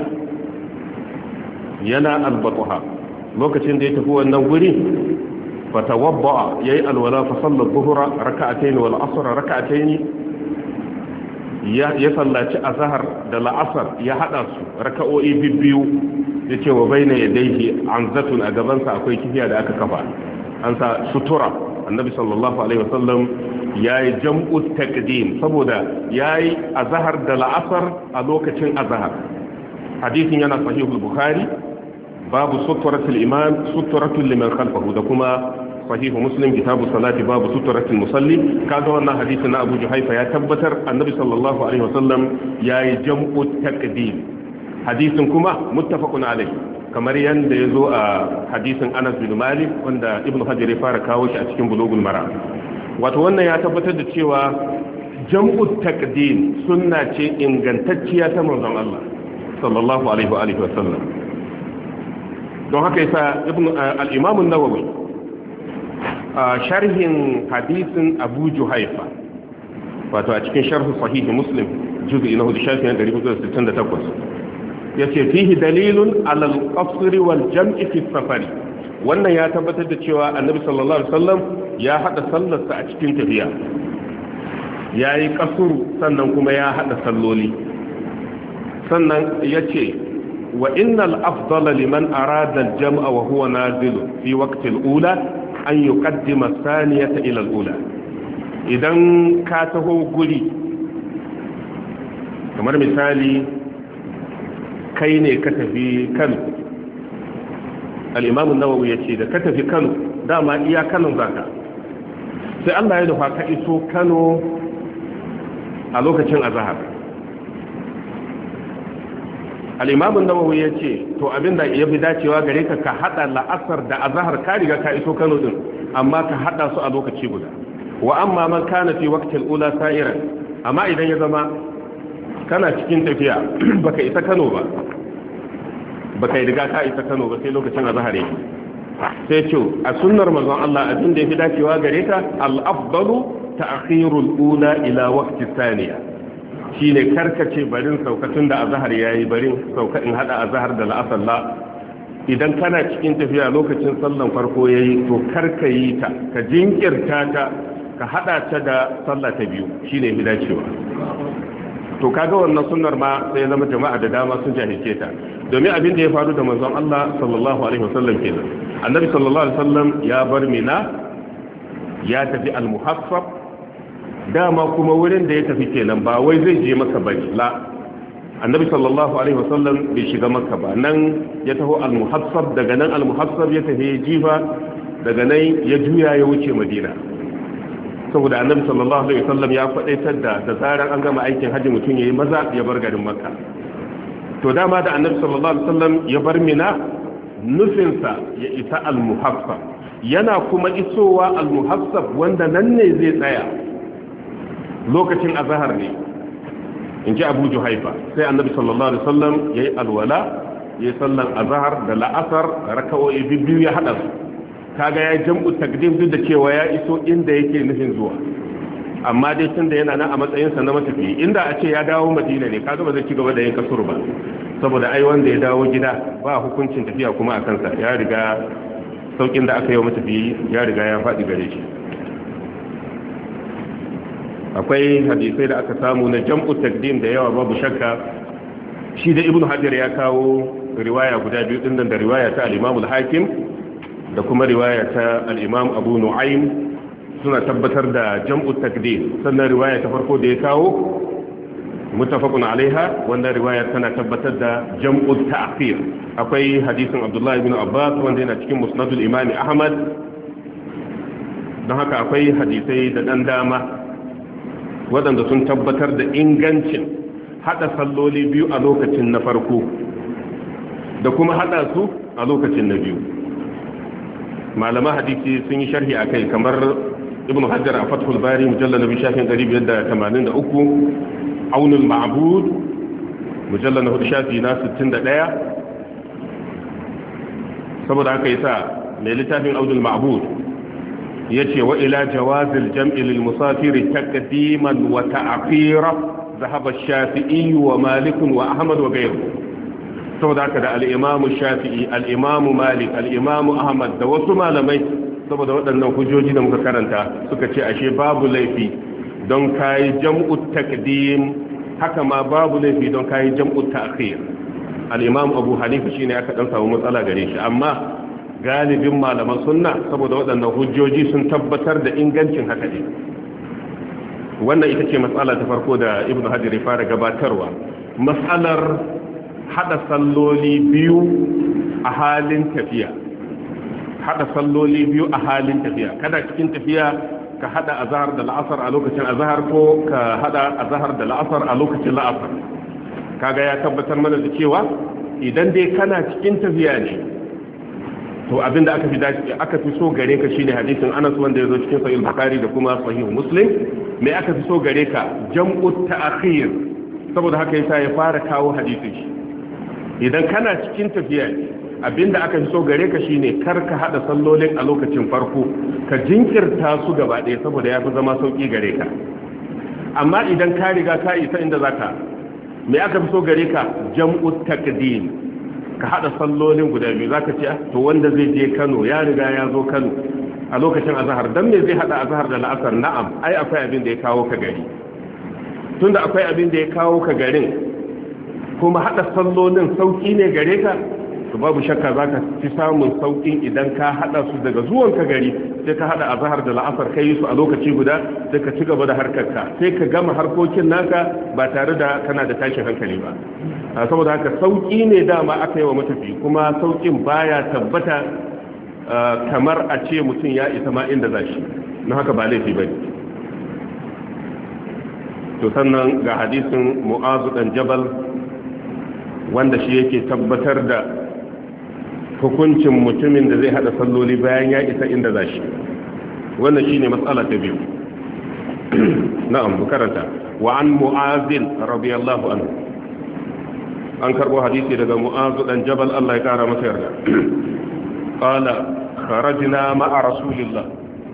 yana al-batha, lokacin da ya tafi wannan guri fatawabba yayi alwala fa salla dhuhra rak'atayn wal asr rak'atayn, ya sallaci azhar da la'asar ya hada su raka'o'i bibbiyu. Yace wa baina yadayhi anzatun, a gabansa akwai kifiya da aka kafa, an sa sutura. Annabi sallallahu alaihi wasallam yayi jam'u taqdim saboda yayi azhar da la'asar a lokacin azhar. Hadisin yana sahihul bukhari, babu suturatul imam suturatul liman khalfahu, da kuma sahihu muslim kitabu salati babu suturatul musalli. Kaga wannan hadisin na Abu Juhaifa ya tabbatar Annabi sallallahu alaihi wasallam yayi jam'u taqdim. Hadisin kuma muttafaqun alayhi, kamar yanda yazo a hadisin Anas bin Malik wanda Ibn Hajar ya fara kawo shi a cikin Bulughul Maram. Wato wannan ya tabbatar da cewa jam'u taqdim sunna ce ingantacciya ta manzon Allah sallallahu alaihi wa alihi wasallam. Don haka yasa al-Imam an-Nawawi sharhin hadisin Abu Juhaifa, wato a cikin sharh sahih Muslim juz'i na 468, yace fihi dalilun ala al-qasr wal jam'i fi safari. Wannan ya tabbatar da cewa Annabi sallallahu alaihi wasallam ya hada sallarsa a cikin tafiya, yayi kasuru sannan kuma ya hada salloli. Sannan yace wa innal afdala liman arada al-jam'a wa huwa nazil fi waqti al-ula an yuqaddima ath-thaniyata ila al-ula. Idan ka taho guri, kamar misali kai ne ka tafi Kano, al-Imam an-Nawawi yace da ka tafi Kano dama iya Kano zaka, sai Allah ya nufa ka iso Kano a lokacin azhar. Al-Imam an-Nawawi yace to abinda yafi dacewa gare ka ka hada la'asar da azhar, ka riga ka iso Kano din, amma ka hada su a lokaci guda. Wa amma man kana fi waqtil ula sa'iran, amma idan ya zama kana cikin tafiya baka isa Kano ba, baka riga ka isa Kano ba sai lokacin azhar yake, sai ce a sunnar manzon Allah abin da yafi dacewa gare ka al-afdalu ta'khirul ula ila waqti thaniya, shine karkace barin saukatun da azhar yayi, barin sauka in hada azhar da la'asar la. Idan kana cikin tafiya lokacin sallan farko yayi to karka yi ta, ka jinkirta ta ka hada ta da sallah ta biyu shine fi dacewa. To kaga wannan sunnar ma sai zama jama'a da dama sun jahilce ta, domin abin da ya faru da manzon Allah sallallahu alaihi wasallam kenan. Annabi sallallahu alaihi wasallam ya bar Mina ya tafi al-Muhassab, dama kuma wurin da ya tafi kenan ba wai zai je Makka bane, la. Annabi sallallahu alaihi wasallam bai shiga Makka ba, nan ya taho al-Muhassab, daga nan al-Muhassab ya tafi Jifa, daga nan ya juya ya wuce Madina. Saboda Annabi sallallahu alaihi wasallam ya faɗaitar da tsarin an gama aikin haji mutum yayi maza ya bar garin Makka. To dama da Annabi sallallahu alaihi wasallam ya bar Mina, nufinsa ya isa al-Muhassab, yana kuma isowa al-Muhassab wanda nan ne zai tsaya lokacin azhar ne, in ji Abu Juhaifa. Sai Annabi sallallahu alaihi wasallam yayi alwala, yayi sallan azhar da la'asar raka'o'i biyu ya hada su. Kaga ya jam'u takdim duk da cewa ya iso inda yake nufin zuwa, amma dai tunda yana nan a matsayinsa na matafiyi, inda a ce ya dawo Madina ne kaga ba zai ci gaba da yin kasur ba, saboda ai wanda ya dawo gida ba hukuncin tafiya kuma a kansa, ya riga saukin da aka yi wa matafiyi ya riga ya faɗi gare shi. Akwai hadisai da aka samu na jam'u takdim da yawa, babu shakka shi da Ibn Hajar ya kawo riwaya guda biyu din nan, da riwaya ta al-Imam al-Hakim da kuma riwaya ta al-Imam Abu Nu'aym suna tabbatar da jam'u takdim. Sannan riwaya ta farko da ya kawo muttafaqun alaiha, wannan riwaya tana tabbatar da jam'u ta'khir. Akwai hadisin Abdullah ibn Abbas wanda yana cikin Musnad al-Imam Ahmad. Don haka akwai hadisai da dan dama waɗanda sun tabbatar da ingancin hada salloli biyu a lokacin na farko da kuma hada su a lokacin na biyu. Malaman hadisi sun yi sharhi akai, kamar Ibn Hajar a Fathul Bari mujallal na shafin 583, Aunul Ma'bud mujallal na 4 shafi na 61. Saboda haka yasa mai littafin Aunul Ma'bud yace wa ila jawazil jam'i lil musafiri taqdiman wa ta'khira dhahaba ash-Shafi'i wa Malik wa Ahmad wa ghayruhum. saboda haka da al'imamu shafi'i, al'imamu malik, al'imamu ahmad da wasu malamai, saboda waɗannan hujjoji da muka karanta, suka ce ashe babu laifi don kayi jam'u takdim, haka ma babu laifi don kayi jam'u ta'khir. Al'imamu Abu Hanifa shine aka dan samu matsala gare shi, amma galibin malaman sunna saboda waɗannan hujjoji sun tabbatar da ingancin haka ne. Wannan ita ce matsala ta farko da Ibn Hajar ya fara gabatarwa, matsalar hada salloli biyu a halin tafiya. Hada salloli biyu a halin tafiya, kada cikin tafiya ka hada azhar da la'asar a lokacin azhar, ko ka hada azhar da la'asar a lokacin la'asar. Kaga ya tabbatar mana da cewa idan dai kana cikin tafiya ne, to abinda aka fi so gare ka shine hadisin Anas wanda yazo cikin sahih Bukhari da kuma sahih Muslim. Me aka fi so gare ka? Jam'u ta'khir. Saboda haka yasa ya fara kawo hadisin shi. Idan kana cikin tafiya ne, abinda aka fi so gare ka shine kar ka hada sallolin a lokacin farko, ka jinkirta su gaba ɗaya saboda ya fi zama sauki gare ka. Amma idan ka riga ka isa inda zaka, me aka fi so gare ka? Jam'u taqdim. Ka hada sallolin guda biyu. Zaka ce to wanda zai je Kano ya riga ya zo Kano a lokacin azhar, dan me zai hada azhar da la'asar? Na'am, ai akwai abin da ya kawo ka gari. Tunda akwai abin da ya kawo ka garin, kuma hada sallolin sauki ne gare ka, to babu shakka zaka fi samun saukin idan ka hada su daga zuwan ka gari, sai ka hada azhar da la'asar kai su a lokaci guda, sai ka ci gaba da harkarka, sai ka gama harkokin naka ba tare da kana da tashin hankali ba. Saboda haka sauki ne dama aka yi wa matafi, kuma saukin baya tabbata kamar a ce mutum ya isa ma inda zashi, na haka ba laifi bane. To sannan ga hadisin Mu'azu dan Jabal wanda shi yake tabbatar da hukuncin mutumin da zai hada salloli bayan ya isa inda zashi. Wannan shine matsala ta biyu. Na'am, bukaranta. Wa an Mu'azin radiyallahu anhu, an karbo hadisi daga Mu'azu dan Jabal, Allah ya kara masa yarda. Qala kharajna ma'a rasulillah.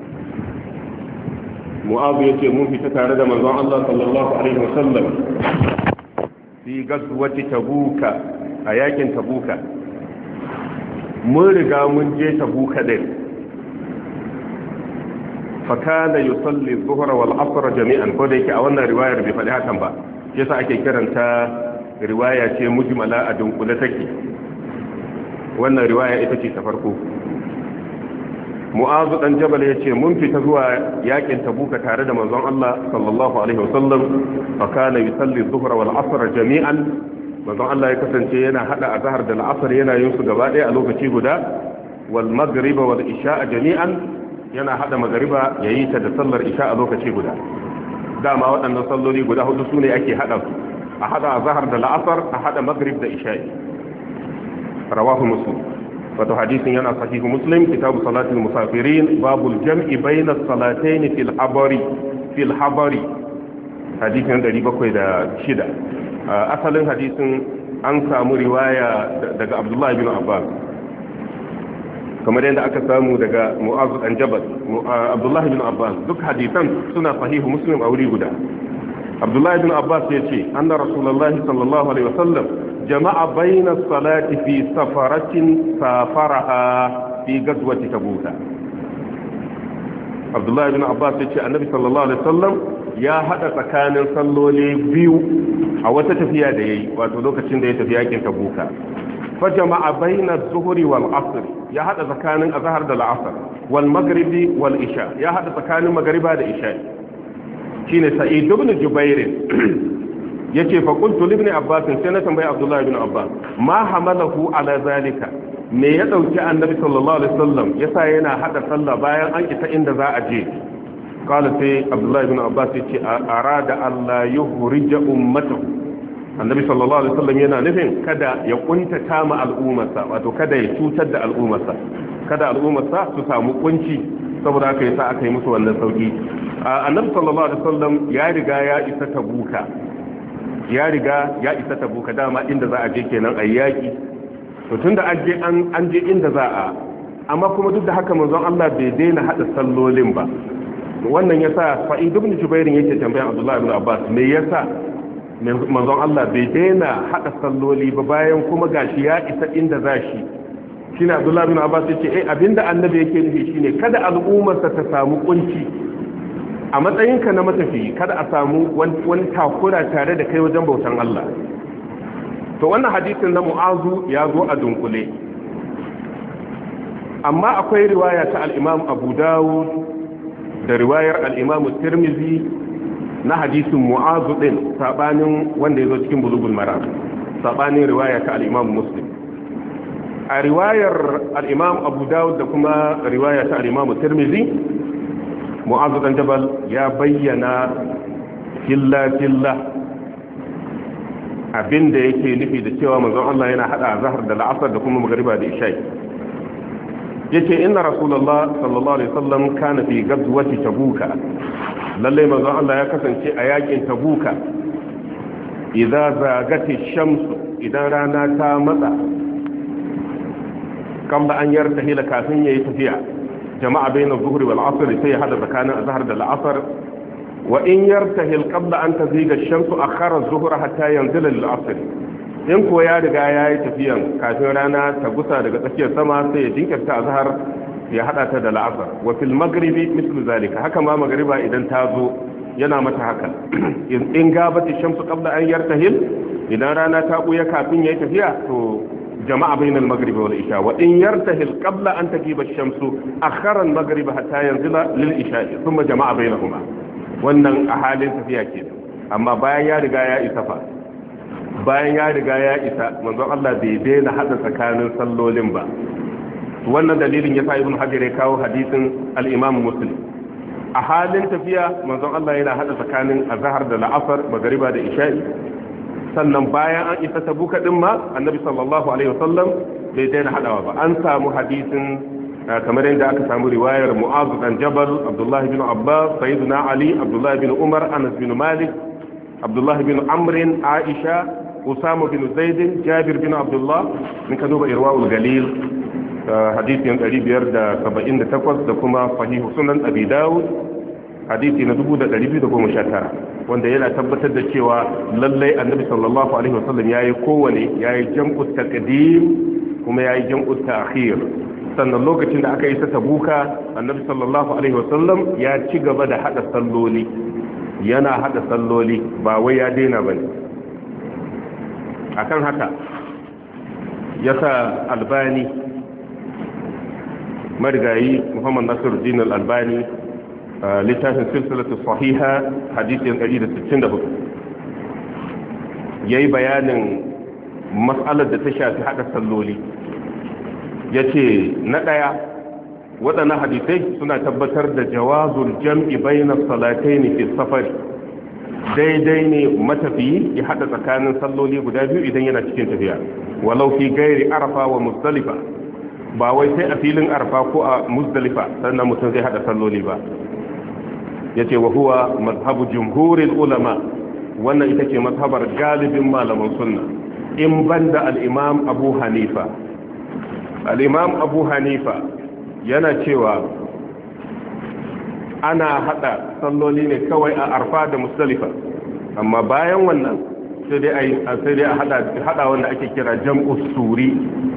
Mu'azu yace mun fita tare da manzon Allah sallallahu alaihi wasallam fi gazwati tabuka, a yakin tabuka. Mun riga mun je tabuka din. fa kana yusalli adh-dhuhra wal 'asr jami'an ko da yake a wannan riwayar bai faɗi hakan ba yasa ake kiranta riwaya ce mujmala a dunkule take wannan riwaya ita ce ta farko. Mu'azu dan Jabal yace mun fita zuwa yakin Tabuka tare da manzon Allah sallallahu alaihi wasallam fa kana yusalli adh-dhuhra wal 'asr jami'an manzon Allah ya kasance yana hada azhar da al'asr yana yin su gaba ɗaya a lokaci guda wal maghrib wal isha jami'an yana hada magriba yayi ta da sallar isha a lokaci guda. Dama waɗannan salloli guda hudu sune ake hada su a hada azhar da al'asr a hada maghrib da isha. Rawahu Muslim. wato hadisin yana sahihu Muslim kitabu salatul musafirin babul jam'i bayna as-salatayn fil habari hadisin 706. Asalin hadisin an samu riwaya daga Abdullah ibn Abbas kamar yadda aka samu daga Mu'adh dan Jabal. Abdullah ibn Abbas duk hadisan suna sahihu Muslim a wuri guda. Abdullah ibn Abbas yace anna Rasulullahi sallallahu alaihi wasallam jama'a bayna as-salati fi safaratin safaraha fi ghazwati Tabuk. Abdullah ibn Abbas yace annabi sallallahu alaihi wasallam ya hada tsakanin salloli biyu a wata tafiya da yayi wato lokacin da ya tafi yakin Tabuk. Fa jama'a bayna az-zuhri wal 'asr ya hada tsakanin azhar da al-'asr wal maghribi wal isha ya hada tsakanin magriba da isha. Shine Sa'id ibn Jubair yace fa qultu li ibn Abbas sai na tambayi Abdullah ibn Abbas ma hamalahu ala zalika me ya dauki annabi sallallahu alaihi wasallam yasa yana hada sallah bayan an isa inda za a je. Qala sai Abdullah ibn Abbas yace arada alla yuhrija ummatahu annabi sallallahu alaihi wasallam yana nufin kada ya kuntata ma al'ummarsa wato kada ya cutar da al'ummarsa kada al'ummarsa su samu kunci saboda haka yasa aka yi musu wannan sauki. Annabi sallallahu alaihi wasallam ya riga ya isa Tabuka dama inda za a je kenan ayyaki to tunda an je inda za a amma kuma duk da haka manzon Allah bai daina hada sallolin ba. Wannan yasa Sa'id ibn Jubair yake tambayan Abdullah ibn Abbas me yasa manzon Allah bai daina hada salloli ba bayan kuma gashi ya isa inda za shi. Shine Abdullah ibn Abbas yace abinda annabi yake nufi shine kada al'ummarsa ta samu kunci a matsayinka na matafi kada a samu wani takura tare da kai wajen bautan Allah. To wannan hadisin na Mu'azu ya zo a dunkule amma akwai riwaya ta al-Imam Abu Dawud da riwayar al-Imam Tirmidhi na hadisin Mu'azu din sabanin wanda ya zo cikin Bulughul Maram sabanin riwaya ta al-Imam Muslim. A riwayar al-Imam Abu Dawud da kuma riwaya ta al-Imam Tirmidhi Mu'adh dan Jabal ya bayyana filla abinda yake nufi da cewa manzon Allah yana hada zahar da la'asar da kuma magriba da isha. Yace inna Rasulullah sallallahu alaihi wasallam kana fi ghazwati Tabuka lalle manzon Allah ya kasance a yakin Tabuka idza zagati shamsu idan rana ta matsa kamar an yartahila kafin yayi tafiya jama'a bayan zuhri wal asr sai hada tsakanin azhar da al'asr wa in yartahil qabla an taziga ash-shamsu akhara az-zuhra hatta yanzila lil-asr in ko ya riga yayi tafiyan kafin rana ta gusa daga tsakiyar sama sai ya jinkirta azhar ya hada ta da al'asr wa fil maghribi mithlu zalika haka ma maghriba idan ta zo yana mata haka in gabati ash-shamsu qabla an yartahil idan rana ta buya kafin yayi tafiya to جمع بين المغرب والعشاء وإن يرتهل قبل أن تغيب الشمس أخر المغرب حتى ينزل للعشاء ثم جمع بينهما wannan a halin tafiya ke amma bayan ya riga ya isa manzon Allah bai daina hada tsakanin sallolin ba. Wannan dalilin yasa Ibn Hajar ya kawo hadisin al-Imam Muslim a halin tafiya manzon Allah yana hada tsakanin azhar da la'asar magriba da isha'i sannan bayan an isa Tabuka din ma annabi sallallahu alaihi wasallam bai daina hadawa ba. An samu hadisin kamar yadda aka samu riwayar Mu'adh dan Jabal, Abdullah ibn Abbas, Sayyidina Ali, Abdullah ibn Umar, Anas bin Malik, Abdullah ibn Amr, Aisha, Usama bin Zaid, Jabir bin Abdullah min ka duba Irwaul Galil hadisin 578 da kuma Sahih Sunan Abi Dawud hadisi na 2219 wanda yana tabbatar da cewa lallai annabi sallallahu alaihi wasallam yayi jam'u taqdim kuma yayi jam'u ta'khir sannan lokacin da aka yi ta tabuka annabi sallallahu alaihi wasallam ya ci gaba da hada salloli yana hada salloli ba wai ya daina bane akan haka yasa albani marigayi muhammad nasiruddin al-albani littafin silsilatu sahiha hadisin 164 yayi bayanin mas'alar da ta shafi hada salloli yace na daya waɗannan hadisai suna tabbatar da jawazul jam'i bayna salatayn fi safar daidai ne matafiyi ya hada tsakanin salloli guda biyu idan yana cikin tafiya walau fi gairi arafa wa muzdalifa ba wai sai a filin arafa ko a muzdalifa sannan mutum zai hada salloli ba yace wa huwa mazhabu jumhuril ulama wannan ita ce mazhabar galibin malaman sunna in banda al-imam abu hanifa al-imam abu hanifa yana cewa ana hada salloli ne kawai a arfa da muzdalifa amma bayan wannan sai dai a hada wanda ake kira jam'us suri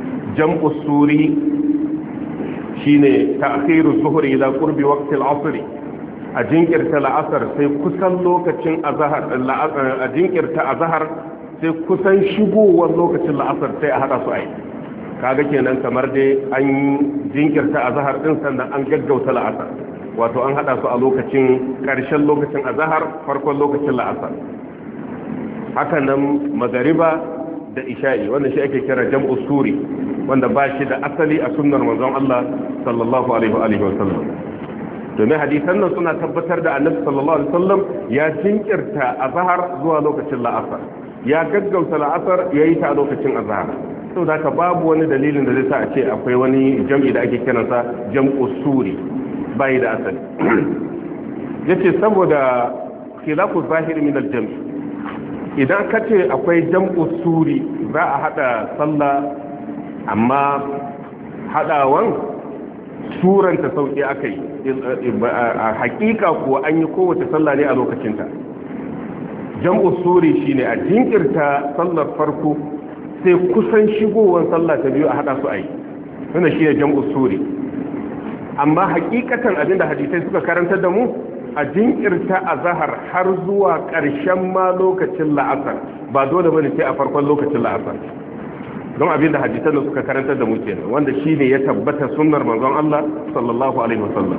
shine ta'khiru zuhri ila qurbi waqti al-'asr a jinkirta la'asar sai kusan lokacin azhar a jinkirta azhar sai kusan shigowar lokacin la'asar sai a hada su ai kaga kenan kamar dai an jinkirta azhar din sannan an gaggauta la'asar wato an hada su a lokacin karshen lokacin azhar farkon lokacin la'asar haka nan magariba da isha'i wanda shi ake kira jam'u suri wanda ba shi da asali a sunnar manzon Allah sallallahu alaihi wa sallam domin hadisan nan suna tabbatar da annabi sallallahu alaihi wasallam ya jinkirta azhar zuwa lokacin la'asar ya gaggauta la'asar yayi ta a lokacin azhar saboda ka babu wani dalilin da zai sa a ce akwai wani jam'i da ake kiransa jam'u suri bai da asali yace saboda khilafu zahiri min al-jam'i idan ka ce akwai jam'u suri za a hada sallah amma hadawan suranta sauki akai a hakika kuwa an yi kowace sallah ne a lokacinta jam'u suri shine a jinkirta sallar farko sai kusan shigowar sallah ta biyu a hada su ayi wannan shine jam'u suri amma hakikatan abinda hadisai suka karantar da mu a jinkirta azhar har zuwa ƙarshen ma lokacin la'asar ba dole bane sai a farkon lokacin la'asar don abinda hadisan da suka karantar da mu kenan wanda shine ya tabbata sunnar manzon Allah sallallahu alaihi wasallam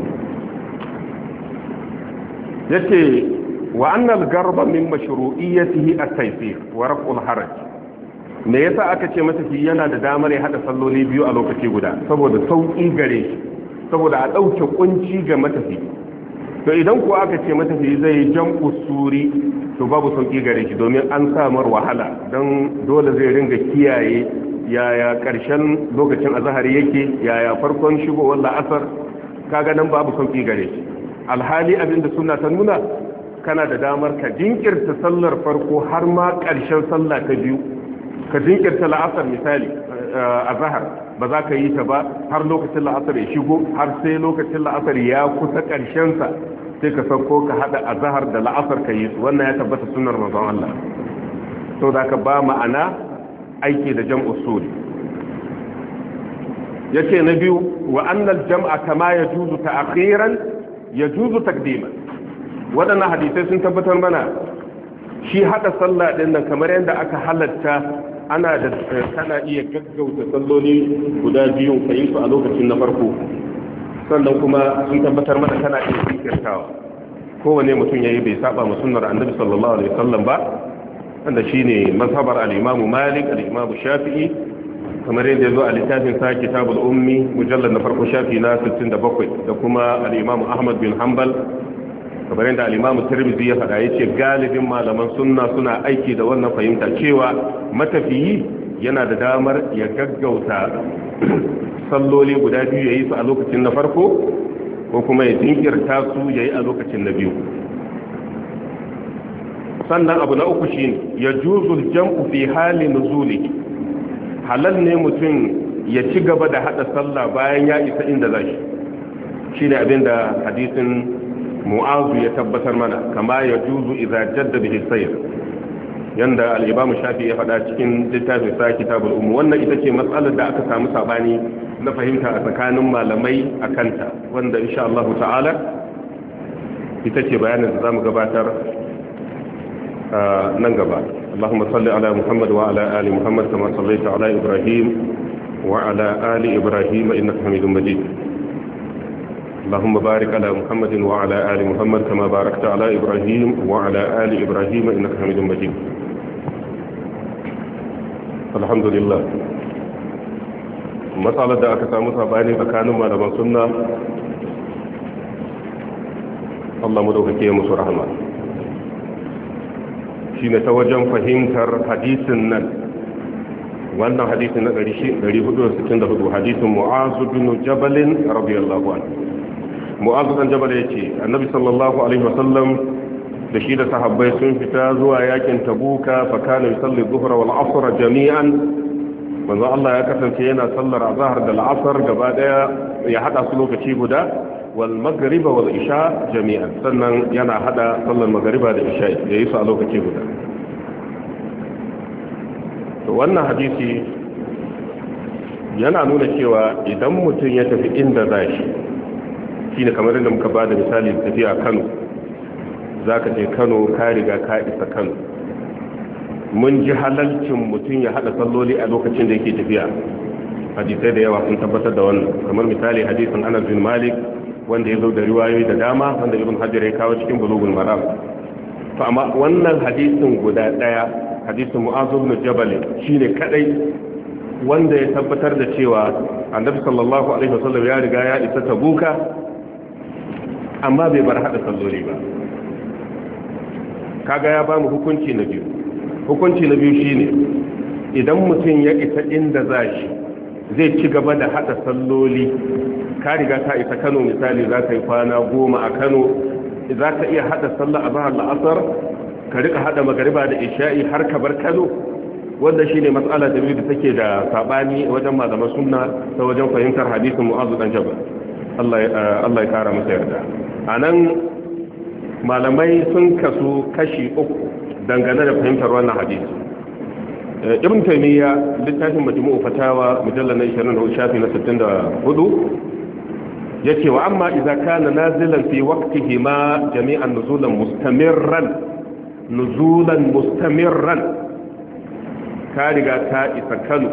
yace wa annal garba min mashru'iyyatihi at-taysir wa raf'ul haraj me yasa aka ce matafi yana da damar ya hada salloli biyu a lokaci guda saboda sauki gare shi saboda a dauke kunci ga matafi to idan kuwa aka ce matafi zai jam'u suri to babu sauki gare shi domin an samar wahala don dole zai ringa kiyaye yaya karshen lokacin azhar yake yaya farkon shigowar la'asar kaga nan babu sauki gare shi alhali abinda sunna ta nuna kana da damar ka jinkirta sallar farko har ma karshen sallah ta biyu ka jinkirta la'asar misali azhar ba za ka yi ta ba har lokacin la'asar ya shigo har sai lokacin la'asar ya kusa karshen sa sai ka sauko ka hada azhar da la'asar ka yi wannan ya tabbata sunnar manzon Allah to da ka ba ma'ana aiki da jam'u suri yace na biyu wa annal jam'a kama yajuzu ta'khiran yajuzu taqdiman wadannan hadisai sun tabbatar mana shi hada sallah din nan kamar yadda aka halatta ana da kana iya gaggauta salloli guda biyu ka yi su a lokacin na farko sannan kuma sun tabbatar mana kana iya jinkirtawa kowane mutum yayi bai saba ma sunnar annabi sallallahu alaihi wasallam ba wanda shine mazhabar al-Imam Malik al-Imam Shafi'i kamar yadda yazo a littafin sa Kitabul Ummi mujallad na farko shafi na 67 da kuma al-Imam Ahmad bin Hanbal kamar yadda al-Imam Tirmidhi ya faɗa yace galibin malaman sunna suna aiki da wannan fahimta cewa matafiyi yana da damar ya gaggauta salloli guda biyu yayi su a lokacin na farko ko kuma ya jinkirta su yayi a lokacin na biyu sannan abu na uku shine yajuzul jam'u fi hali nuzuli halal ne mutum ya ci gaba da hada sallah bayan ya isa inda zai shine abinda hadisin mu'azu ya tabbatar mana kama yajuzu idza jaddada bihi sayr yanda al-imam shafi ya faɗa cikin littafin sa kitabul wannan ita ce matsalar da aka samu sabani na fahimta a tsakanin malamai a kanta, wanda insha Allah ta'ala ita ce bayanin da zamu gabatar nan gaba. Allahumma salli ala Muhammad wa ala ali Muhammad kama sallaita ala Ibrahim wa ala ali Ibrahim innaka Hamidum Majid. اللهم بارك على محمد وعلى آل محمد كما باركت على إبراهيم وعلى آل إبراهيم إنك حميد مجيد. الحمد لله. مسألة da aka samu sabani tsakanin malaman sunna, Allah mu dauke musu rahama, shine ta wajen fahimtar hadisin nan, wannan hadisin na 464, hadisin Mu'az bin Jabal radiyallahu anhu. Mu'az bin Jabal yace Annabi sallallahu alaihi wasallam da shi da sahabbai sun fita zuwa yakin Tabuka, fa kana yusalli dhuhra wal asr jami'an. Manzo Allah ya kasance yana sallar azhar da al'asr gaba daya, ya hada su lokaci guda, wal magriba wal isha jami'an, sannan yana hada sallar magriba da isha da yi su a lokaci guda. To wannan hadisi yana nuna cewa idan mutum ya tafi inda zashi, shine kamar yadda muka bada misali tafiya Kano, zaka je Kano ka riga ka isa Kano, mun ji halalcin mutum ya hada salloli a lokacin da yake tafiya. Hadisai da yawa sun tabbatar da wannan, kamar misali hadisin Anas bin Malik wanda ya zo da riwayoyi da dama, wanda Ibn Hajar ya kawo cikin Bulughul Maram. To amma wannan hadisin guda daya, hadisin Mu'az bin Jabal, shine kadai wanda ya tabbatar da cewa Annabi sallallahu alaihi wasallam ya riga ya isa Tabuka, amma bai bar hada salloli ba. Kaga ya ba mu hukunci na biyu. Hukunci na biyu shine idan mutum ya isa inda zashi zai ci gaba da hada salloli. Ka riga ka isa Kano misali, za ka yi kwana 10 a Kano, za ka iya hada sallar azhar la'asar, ka rika hada magariba da isha'i har ka bar Kano. Wanda shine matsala da biyu da take da sabani wajen malaman sunna ta wajen fahimtar hadisin Mu'az bin Jabal, Allah ya kara masa yarda. Anan malamai sun kasu kashi uku dangane da fahimtar wannan hadisi. Ibn Taymiyyah littafin Majmu'u Fatawa mujallal na 24 shafi na 64 yace wa amma idza kana nazilan fi waqtihi ma jami'an nuzulan mustamirran, ka riga ka isa Kano,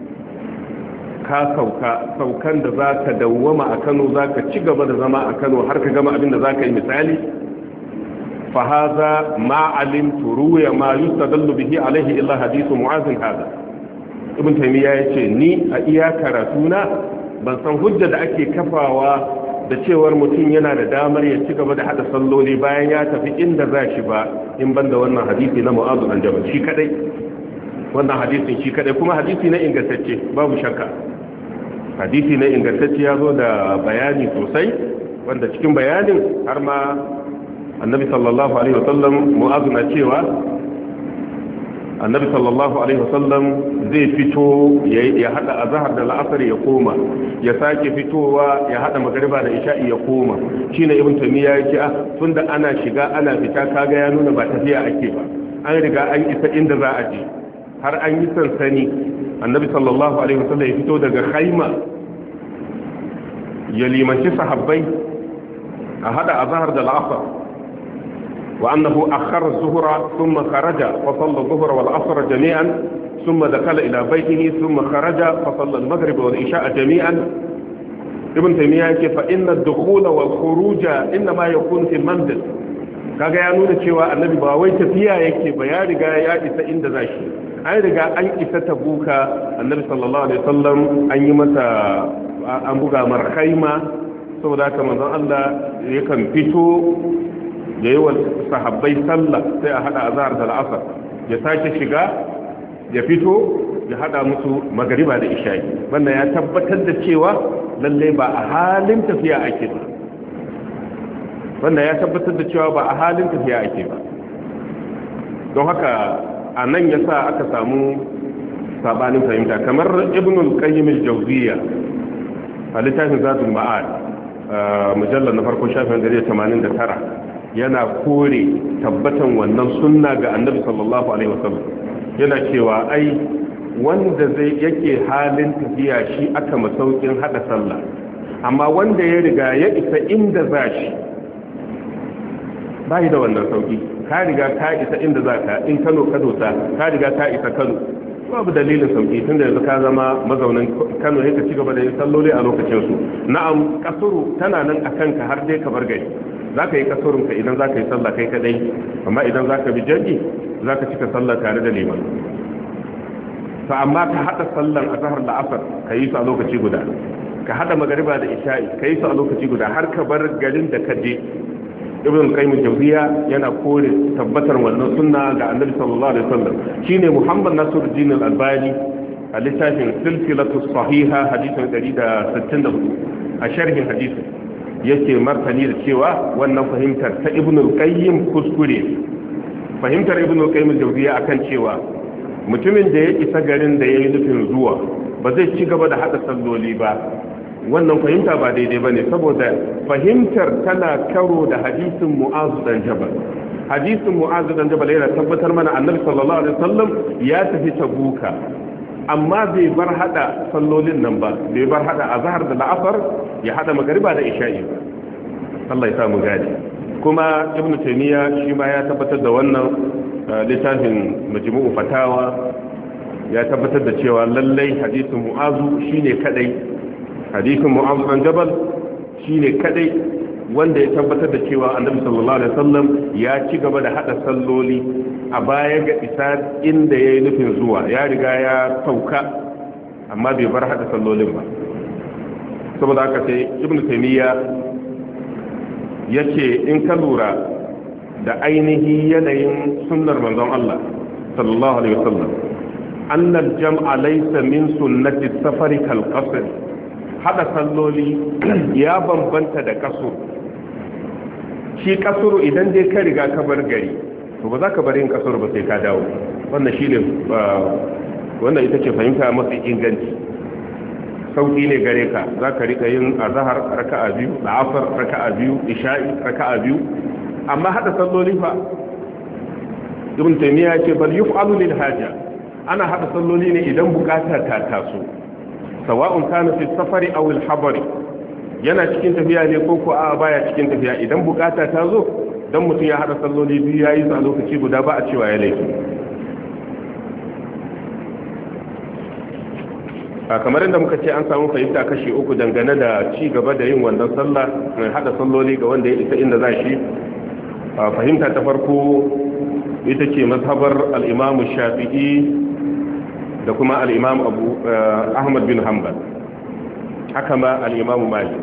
ka saukan da zaka dawwama a Kano, zaka ci gaba da zama a Kano har ka gama abin da zaka yi misali. فهذا ما علمت روي ما يستدل به عليه إلا حديث معاذ هذا. ابن تيمية yace ni a iya karatuna ban san hujja da ake kafawa da cewar mutum yana da damar ya ci gaba da hada salloli bayan ya tafi inda za shi ba, in banda wannan hadisi na Mu'adh bin Jabal shi kadai. Wannan hadisin shi kadai, kuma hadisi na ingantacce babu shakka. Hadisi na ingantacce ya zo da bayani sosai, wanda cikin bayanin har ma annabi sallallahu alaihi wasallam, Mu'adh na cewa annabi sallallahu alaihi wasallam zai fito ya hada azhar da al'asr ya koma, ya sake fitowa ya hada magriba da isha'i ya koma. Shine Ibn Taymiyyah yake tunda ana shiga ana fita, kaga ya nuna ba tafiya ake ba, an riga an isa inda za a je, har an yi sansani. Annabi sallallahu alaihi wasallam ya fito daga khaima ya limanci sahabbai a hada azhar da al'asr, وأنه أخر الظهر ثم خرج فصلى الظهر والعصر جميعا ثم دخل إلى بيته ثم خرج فصلى المغرب والعشاء جميعا. ابن تيمية فإن الدخول والخروج إنما يكون في المنزل. kaga ya nuna cewa annabi ba wai tafiya yake ba, ya riga ya isa inda zashi. An riga an isa Tabuka, annabi sallallahu alaihi wasallam an yi masa, an buga markaima, saboda haka manzon Allah yakan fito ya yi wa sahabbai sallah, sai a hada azhar da al'asr, ya sake shiga ya fito ya hada musu magariba da isha'i. Wannan ya tabbatar da cewa lalle ba a halin tafiya ake ba. Wannan ya tabbatar da cewa ba a halin tafiya ake ba. Don haka a nan ya sa aka samu sabanin fahimta, kamar Ibn al-Qayyim al-Jawziyya a littafin Zadul Ma'ad mujallal na farko shafin 189 yana kore tabbatan wannan sunna ga annabi sallallahu alaihi wasallam. Yana cewa ai wanda zai yake halin tafiya shi aka masaukin hada sallah, amma wanda ya riga ya isa inda za shi bai da wannan sauki. Ka riga ka isa inda za ka, in Kano ka dosa ka riga ka isa Kano, babu dalilin sauki tunda yanzu ka zama mazaunin Kano sai ka ci gaba da yin salloli a lokacin su. Na'am, kasuru tana nan akan ka har dai ka bar gari, zaka yi kasurun ka idan zaka yi sallah kai kadai, amma idan zaka bi jami'i zaka cika sallah tare da liman. to amma ka hada sallan azhar da asar ka yi su a lokaci guda, ka hada magariba da isha'i ka yi su a lokaci guda har ka bar garin da ka je. ibn qayyim al-jawziya yana kore tabbatar wannan sunna ga annabi sallallahu alaihi wasallam. Shine muhammad nasiruddin al-albani a littafin silsilatu sahiha hadisin 164 a sharhin hadisin yake martani da cewa wannan fahimtar ta ibn qayyim kuskure. Fahimtar ibn qayyim al-jawziya akan cewa mutumin da ya isa garin da yayi nufin zuwa ba zai ci gaba da hada salloli ba, wannan fahimta ba daidai bane, saboda fahimtar tana karo da hadisin mu'azu dan jabal. Hadisin mu'azu dan jabal yana tabbatar mana annabi sallallahu alaihi wasallam ya tafi tabuka, amma bai bar hada sallolin nan ba, bai bar hada azhar da la'asar ya hada magriba da isha'i ba. Allah ya sa mu gane. Kuma ibn taymiya shi ma ya tabbatar da wannan littafin majmu'u fatawa, ya tabbatar da cewa lallai hadisin mu'azu shine kadai, hadisin mu'azu dan jabal shine kadai wanda ya tabbatar da cewa annabi sallallahu alaihi wasallam ya ci gaba da hada salloli a baya ga isa inda yayi nufin zuwa, ya riga ya sauka amma bai bar hada sallolin ba. Saboda haka sai ibnu taymiya yace in ka lura da ainihi yanayin sunnar manzon Allah sallallahu alaihi wasallam, annal jam'a laysa min sunnati safari kal qasr. Hada salloli ya bambanta da kasur. Shi kasuru idan dai ka riga ka bar gari to ba za ka bar yin kasuru ba sai ka dawo. Wannan shine wannan ita ce fahimta mafi inganci. Sauki ne gare ka, za ka rika yin azhar raka'a biyu, la'asar raka'a biyu, isha'i raka'a biyu, amma hada salloli fa ibn taymiya ce bal yuf'alu lil haja. Ana hada salloli ne idan bukata ta taso, sawa'un kana fi safari aw al habari, yana cikin tafiya ne ko a baya cikin tafiya. Idan bukata ta zo dan mutum ya hada salloli biyu yayi su a lokaci guda ba a cewa ya laifi. Kamar inda muka ce an samu fahimta kashi uku dangane da ci gaba da yin wannan sallah mai hada salloli ga wanda ya isa inda za shi. Fahimta ta farko ita ce mazhabar al-Imam Shafi'i da kuma al-Imam Ahmad bin Hanbal, haka ma al-Imam Malik.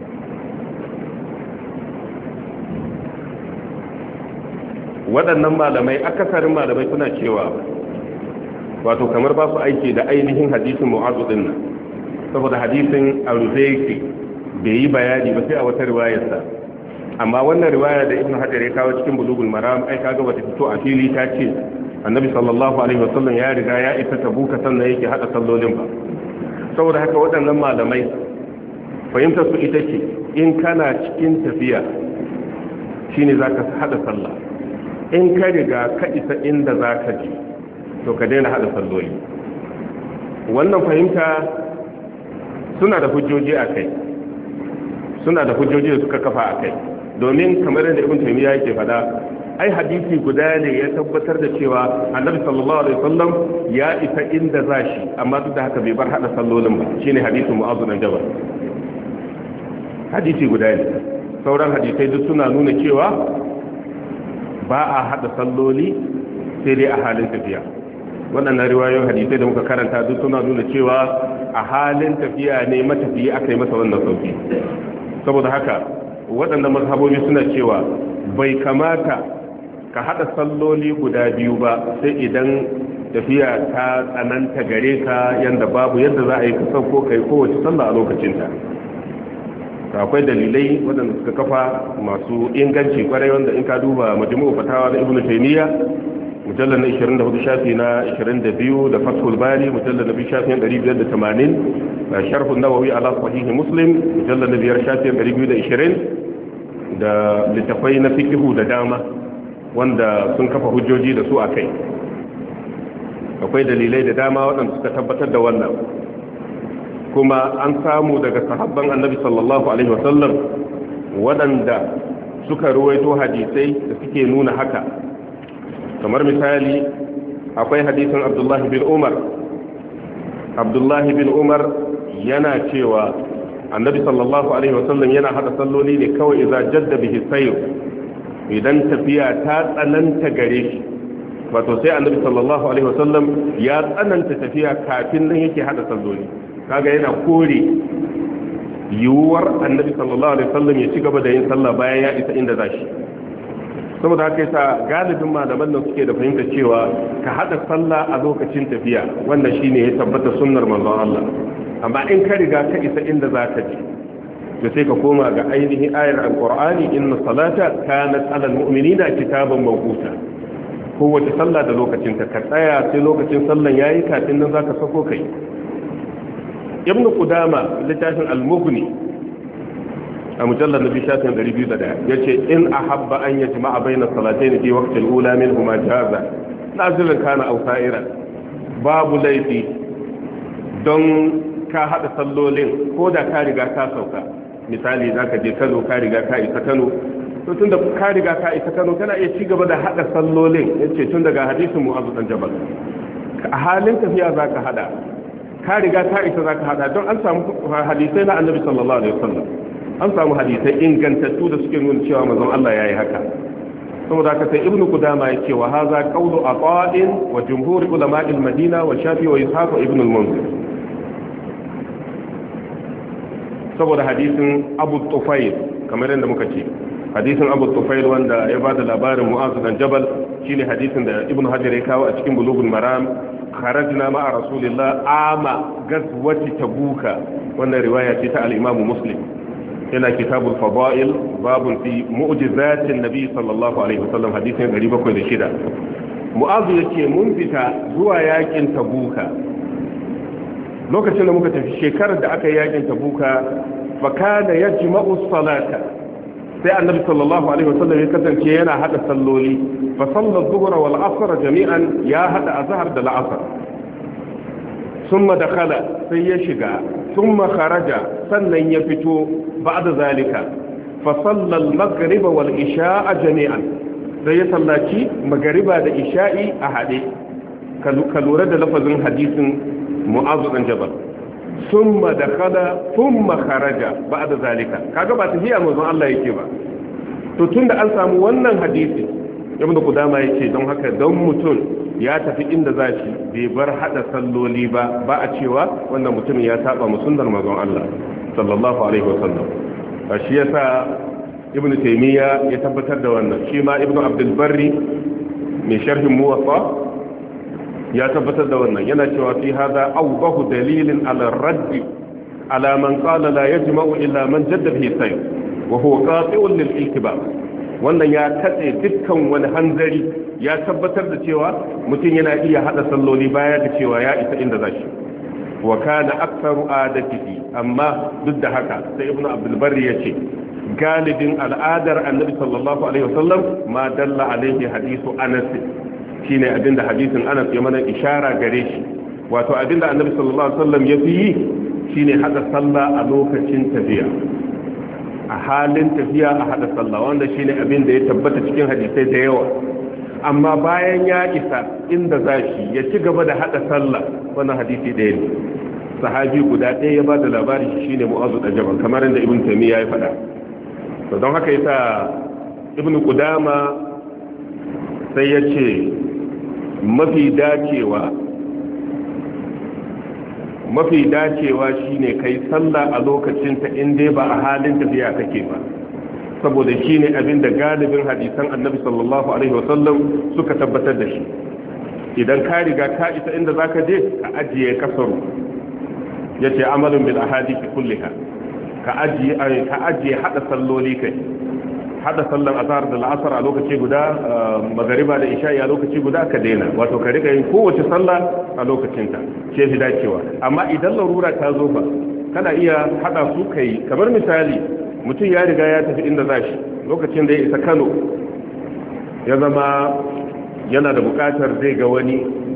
Waɗannan malamai, akasarin malamai suna cewa wato kamar ba su aiki da ainihin hadisin mu'azu din nan, saboda hadisin al-Zayfi bai yi bayani ba sai a wata riwayarsa. Amma wannan riwaya da Ibn Hajar ya kawo cikin Bulughul Maram ai kaga bata fito a fili ta ce Annabi sallallahu alaihi wasallam ya riga ya isa Tabuka sannan yake hada sallolin ba. Saboda haka waɗannan malamai fahimtar su ita ce in kana cikin tafiya shine zaka hada sallah, in ka riga ka isa inda zaka je to ka daina hada salloli. Wannan fahimta suna da hujjoji a kai, suna da hujjoji da suka kafa a kai, domin kamar yadda Ibn Taymiyyah yake fada, ai hadisi guda ne ya tabbatar da cewa Annabi sallallahu alaihi wasallam ya isa inda zashi amma duk da haka bai bar hada sallolin ba, shine hadisin Mu'adh bin Jabal. Hadisi guda ne, sauran hadisai duk suna nuna cewa ba a hada salloli sai dai a halin tafiya. Waɗannan riwayoyin hadisai da muka karanta duk suna nuna cewa a halin tafiya ne matafiyi aka yi masa wannan sauki. Saboda haka waɗannan mazhabobi suna cewa bai kamata ka haɗa salloli guda biyu ba sai idan tafiya ta tsananta gare ka yanda babu yadda za a yi ka sauko kai kowace sallah a lokacinta. Akwai dalilai waɗanda suka kafa masu inganci kwarai, wanda in ka duba majmu'u fatawa na Ibn Taymiyyah mujallar na 24 shafi na 22 da Fathul Bari mujallar na 2 shafi na 580 da Sharh an-Nawawi ala Sahih Muslim mujallar na 5 shafi na 220 da littafai na fiqh da dama wanda sun kafa hujjoji da su akai. akwai dalilai da dama waɗanda suka tabbatar da wannan, kuma an samu daga sahabban annabi sallallahu alaihi wasallam waɗanda suka ruwaito hadisai da suke nuna haka. Kamar misali akwai hadisin abdullahi bin umar yana cewa annabi sallallahu alaihi wasallam yana hada salloli ne kawai idza jadda bihi sayr, idan tafiya ta tsananta gare shi, wato sai annabi sallallahu alaihi wasallam ya tsananta tafiya kafin nan yake hada salloli. kaga yana kore yiwuwar annabi sallallahu alaihi wasallam ya ci gaba da yin sallah bayan ya isa inda zashi. saboda haka yasa galibin malaman nan suke da fahimtar cewa ka hada sallah a lokacin tafiya wannan shine ya tabbata sunnar manzon Allah. amma in ka riga ka isa inda zaka je to sai ka koma ga ainihin ayar alqur'ani inna salata kanat alal mu'minina kitaban mawquta. kowace sallah da lokacin ta, ka tsaya sai lokacin sallan yayi kafin nan zaka sako kai. ibn qudama littafin al-mughni a mujallar nabi shafin 201 yace in ahabba an yajma'a bayna salatayn fi waqti al-ula minhuma jaza nazilan kana aw sa'iran. babu laifi don ka hada sallolin ko da ka riga ka sauka. misali zaka je Kano, ka riga ka isa Kano, to tunda ka riga ka isa Kano kana iya ci gaba da hada sallolin. yace tun daga hadisin Mu'adh bin Jabal a halin tafiya zaka hada, ka riga ka isa zaka hada, don an samu hadisai na Annabi sallallahu alaihi wasallam, an samu hadisai ingantattu da suke nuna cewa manzon Allah yayi haka. saboda haka sai Ibn Qudama yake wa hadha qawlu Ata'in wa jumhur ulama'il Madina wa Shafi wa Ishaq wa Ibn al-Munzir. saboda hadisin Abu Tufail, kamar yadda muka ce hadisin Abu Tufail wanda ya bada labarin Mu'adh bin Jabal shine hadisin da Ibn Hajar ya kawo a cikin Bulughul Maram. kharajna ma'a rasulillah ama gazwati tabuka, wannan riwaya ce ta al-Imam Muslim, yana kitabul fadail babun fi mu'jizatin nabi sallallahu alaihi wasallam hadisin 706. Mu'adh yace mun fita zuwa yakin tabuka. lokacin da muka tafi shekarar da aka yi yakin tabuka fa kana yajma'u salata, sai annabi sallallahu alaihi wasallam ya kasance yana hada salloli. fa salla adh-dhuhra wal 'asr jami'an, ya hada azhar da al-'asr. thumma dakhala, sai ya shiga. thumma kharaja, sannan ya fito. ba'da zalika fa salla al-maghrib wal isha'a jami'an, sai ya sallaci magriba da isha'i a hade. ka lura da lafazin hadisin Mu'adh bin Jabal. thumma dakhala thumma kharaja ba'da zalika, kaga ba tafiya manzon Allah yake ba. to tunda an samu wannan hadisi, Ibn Qudama yake don haka don mutum ya tafi inda zashi bai bar hada salloli ba a cewa wannan mutumin ya saba mu sunnar manzon Allah sallallahu alaihi wasallam. shi yasa Ibn Taymiyyah ya tabbatar da wannan. shi ma Ibn Abdul Barri mai sharhin Muwatta ya tabbatar da wannan, yana cewa fi hada awdahu dalilin ala raddi ala man qala la yajma'u illa man jadda bihi sayr wa huwa qati'un lil iltibas. wannan ya katse dukkan wani hanzari, ya tabbatar da cewa mutum yana iya hada salloli baya da cewa ya isa inda zashi. wa kana aktharu adatihi, amma duk da haka sai Ibn Abdul Barri yace galibin al'adar Annabi sallallahu alaihi wasallam ma dalla alaihi hadithu Anas, shine abinda hadisin Anas ya mana ishara gare shi. wato abinda Annabi sallallahu alaihi wasallam ya fi yi shine hada sallah a lokacin tafiya, a halin tafiya a hada sallah, wanda shine abinda ya tabbata cikin hadisai da yawa. amma bayan ya isa inda zashi ya ci gaba da hada sallah, wannan hadisi ɗaya ne. sahabi guda ɗaya ya bada labari shine Mu'adh bin Jabal, kamar inda Ibn Taymiyyah ya faɗa. to don haka yasa Ibn Qudama sai ya ce mafi dacewa shine kai sallah a lokacin ta inda ba a halin tafiya kake ba, saboda shine abin da galibin hadisan Annabi sallallahu alaihi wasallam suka tabbatar da shi. idan ka riga ka isa inda zaka je, ka ajiye kasaru, yace amalun bil ahadith kulliha, ka ajiye hada salloli kai, hada sallan azhar da al'asr a lokaci guda, magariba da isha'i a lokaci guda ka daina. wato ka riga yin kowace sallah a lokacinta, ce fi dacewa. amma idan larura ta zo ba, kana iya hada su kai. kamar misali mutum ya riga ya tafi inda zashi, lokacin da ya isa Kano ya zama yana da bukatar zai ga wani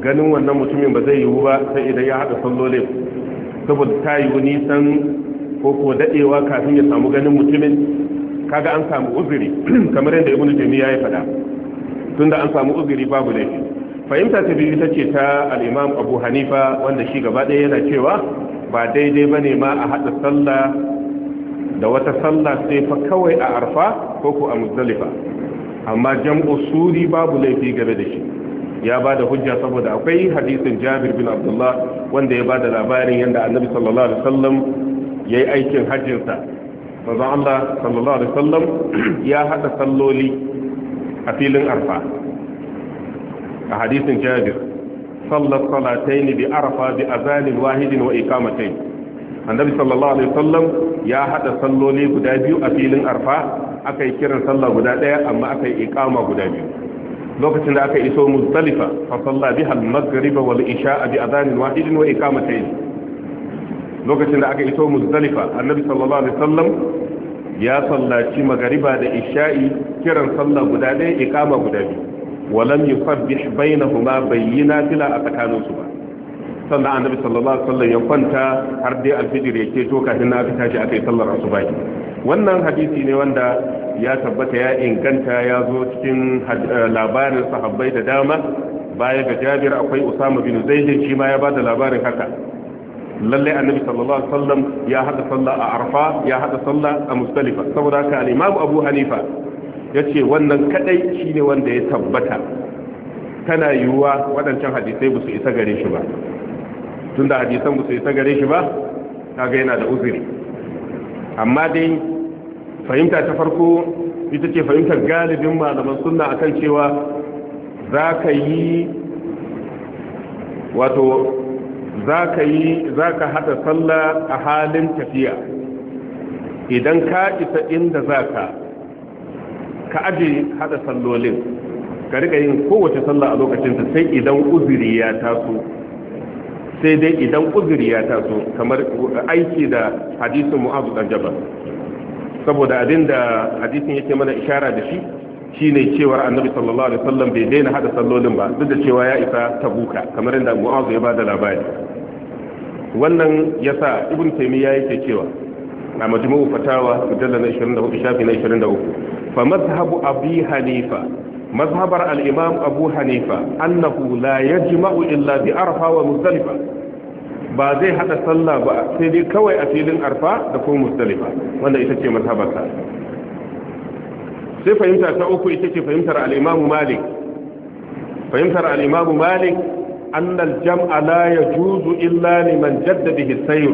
ganin wannan mutumin ba zai yiwu ba sai idan ya haɗa sallolin saboda ta yiwu nisan ko daɗewa kafin ya samu ganin mutumin, kaga an samu uzuri kamar yadda ibnu taymiya ya faɗa. Tunda an samu uzuri babu laifi. Fahimta ta biyu ita ce ta al-imam Abu Hanifa, wanda shi gaba ɗaya yana cewa ba daidai bane ma a haɗa sallah da wata sallah sai fa kawai a Arfa ko a Muzdalifa, amma jam'u suri babu laifi game da shi. Ya ba da hujja saboda akwai hadisin Jabir bin Abdullah wanda ya ba da labarin yadda Annabi sallallahu alaihi wasallam yayi aikin hajjinsa. Manzon Allah sallallahu alaihi wasallam ya hada salloli a filin Arfa. A hadisin Jabir, sallat salatayn bi Arfa bi azanin wahidin wa iqamatayn. Annabi sallallahu alaihi wasallam ya hada salloli guda biyu a filin Arfa, aka yi kiran sallah guda daya amma aka yi iqama guda biyu. Lokacin da aka iso Muzdalifa fa salla biha al-maghrib wal isha bi adhan wahid wa iqamatayn. Lokacin da aka iso Muzdalifa, Annabi sallallahu alaihi wasallam ya sallaci magriba da isha'i, kiran sallah guda ɗaya, iqama guda biyu. Walam yusabbih bainahuma bayyina fila a tsakaninsu ba. Sannan Annabi sallallahu alaihi wasallam ya kwanta har dai alfijir yake to kafin na aka tashi aka yi sallar asuba. Wannan hadisi ne wanda ya tabbata ya inganta, ya zo cikin labarin sahabbai da dama. Baya ga Jabir akwai Usama bin Zaid, shi ma ya bada labarin haka. Lalle Annabi sallallahu alaihi wasallam ya hada sallah a Arfa, ya hada sallah a Muzdalifa. Saboda haka al-Imam Abu Hanifa yace wannan kadai shine wanda ya tabbata. Tana yiwuwa wadancan hadisai ba su isa gare shi ba. Tunda hadisan ba su isa gare shi ba, kaga yana da uzuri. Amma dai fahimta ta farko ita ce fahimtar galibin malaman sunna akan cewa za ka hada sallah a halin tafiya. Idan ka isa inda ka aje hada sallolin, ka riga yin kowace sallah a lokacinta, sai idan uzuri ya taso. Sai dai idan uzuri ya taso, kamar aiki da hadisin Mu'adh bin Jabal. Saboda abinda hadisin yake mana ishara da shi shine cewar Annabi sallallahu alaihi wasallam bai daina hada sallolin ba, duk da cewa ya isa Tabuka, kamar yadda Mu'adh ya bada labari. Wannan yasa Ibn Taymiyyah yake cewa a Majmu'u Fatawa mujallal na 24 shafi na 23, fa mazhabu Abi Hanifa, mazhabar al-Imam Abu Hanifa, annahu la yajma'u illa bi Arfa wa Muzdalifa. Ba zai hada sallah ba sai dai kawai a filin Arfa da kuma Muzdalifa. Wanda ita ce mazhabarsa. Sai fahimta ta uku ita ce fahimtar al-Imam Malik. Fahimtar al-Imam Malik anna al-jam'a la yajuzu illa liman jadda bihi as-sayr.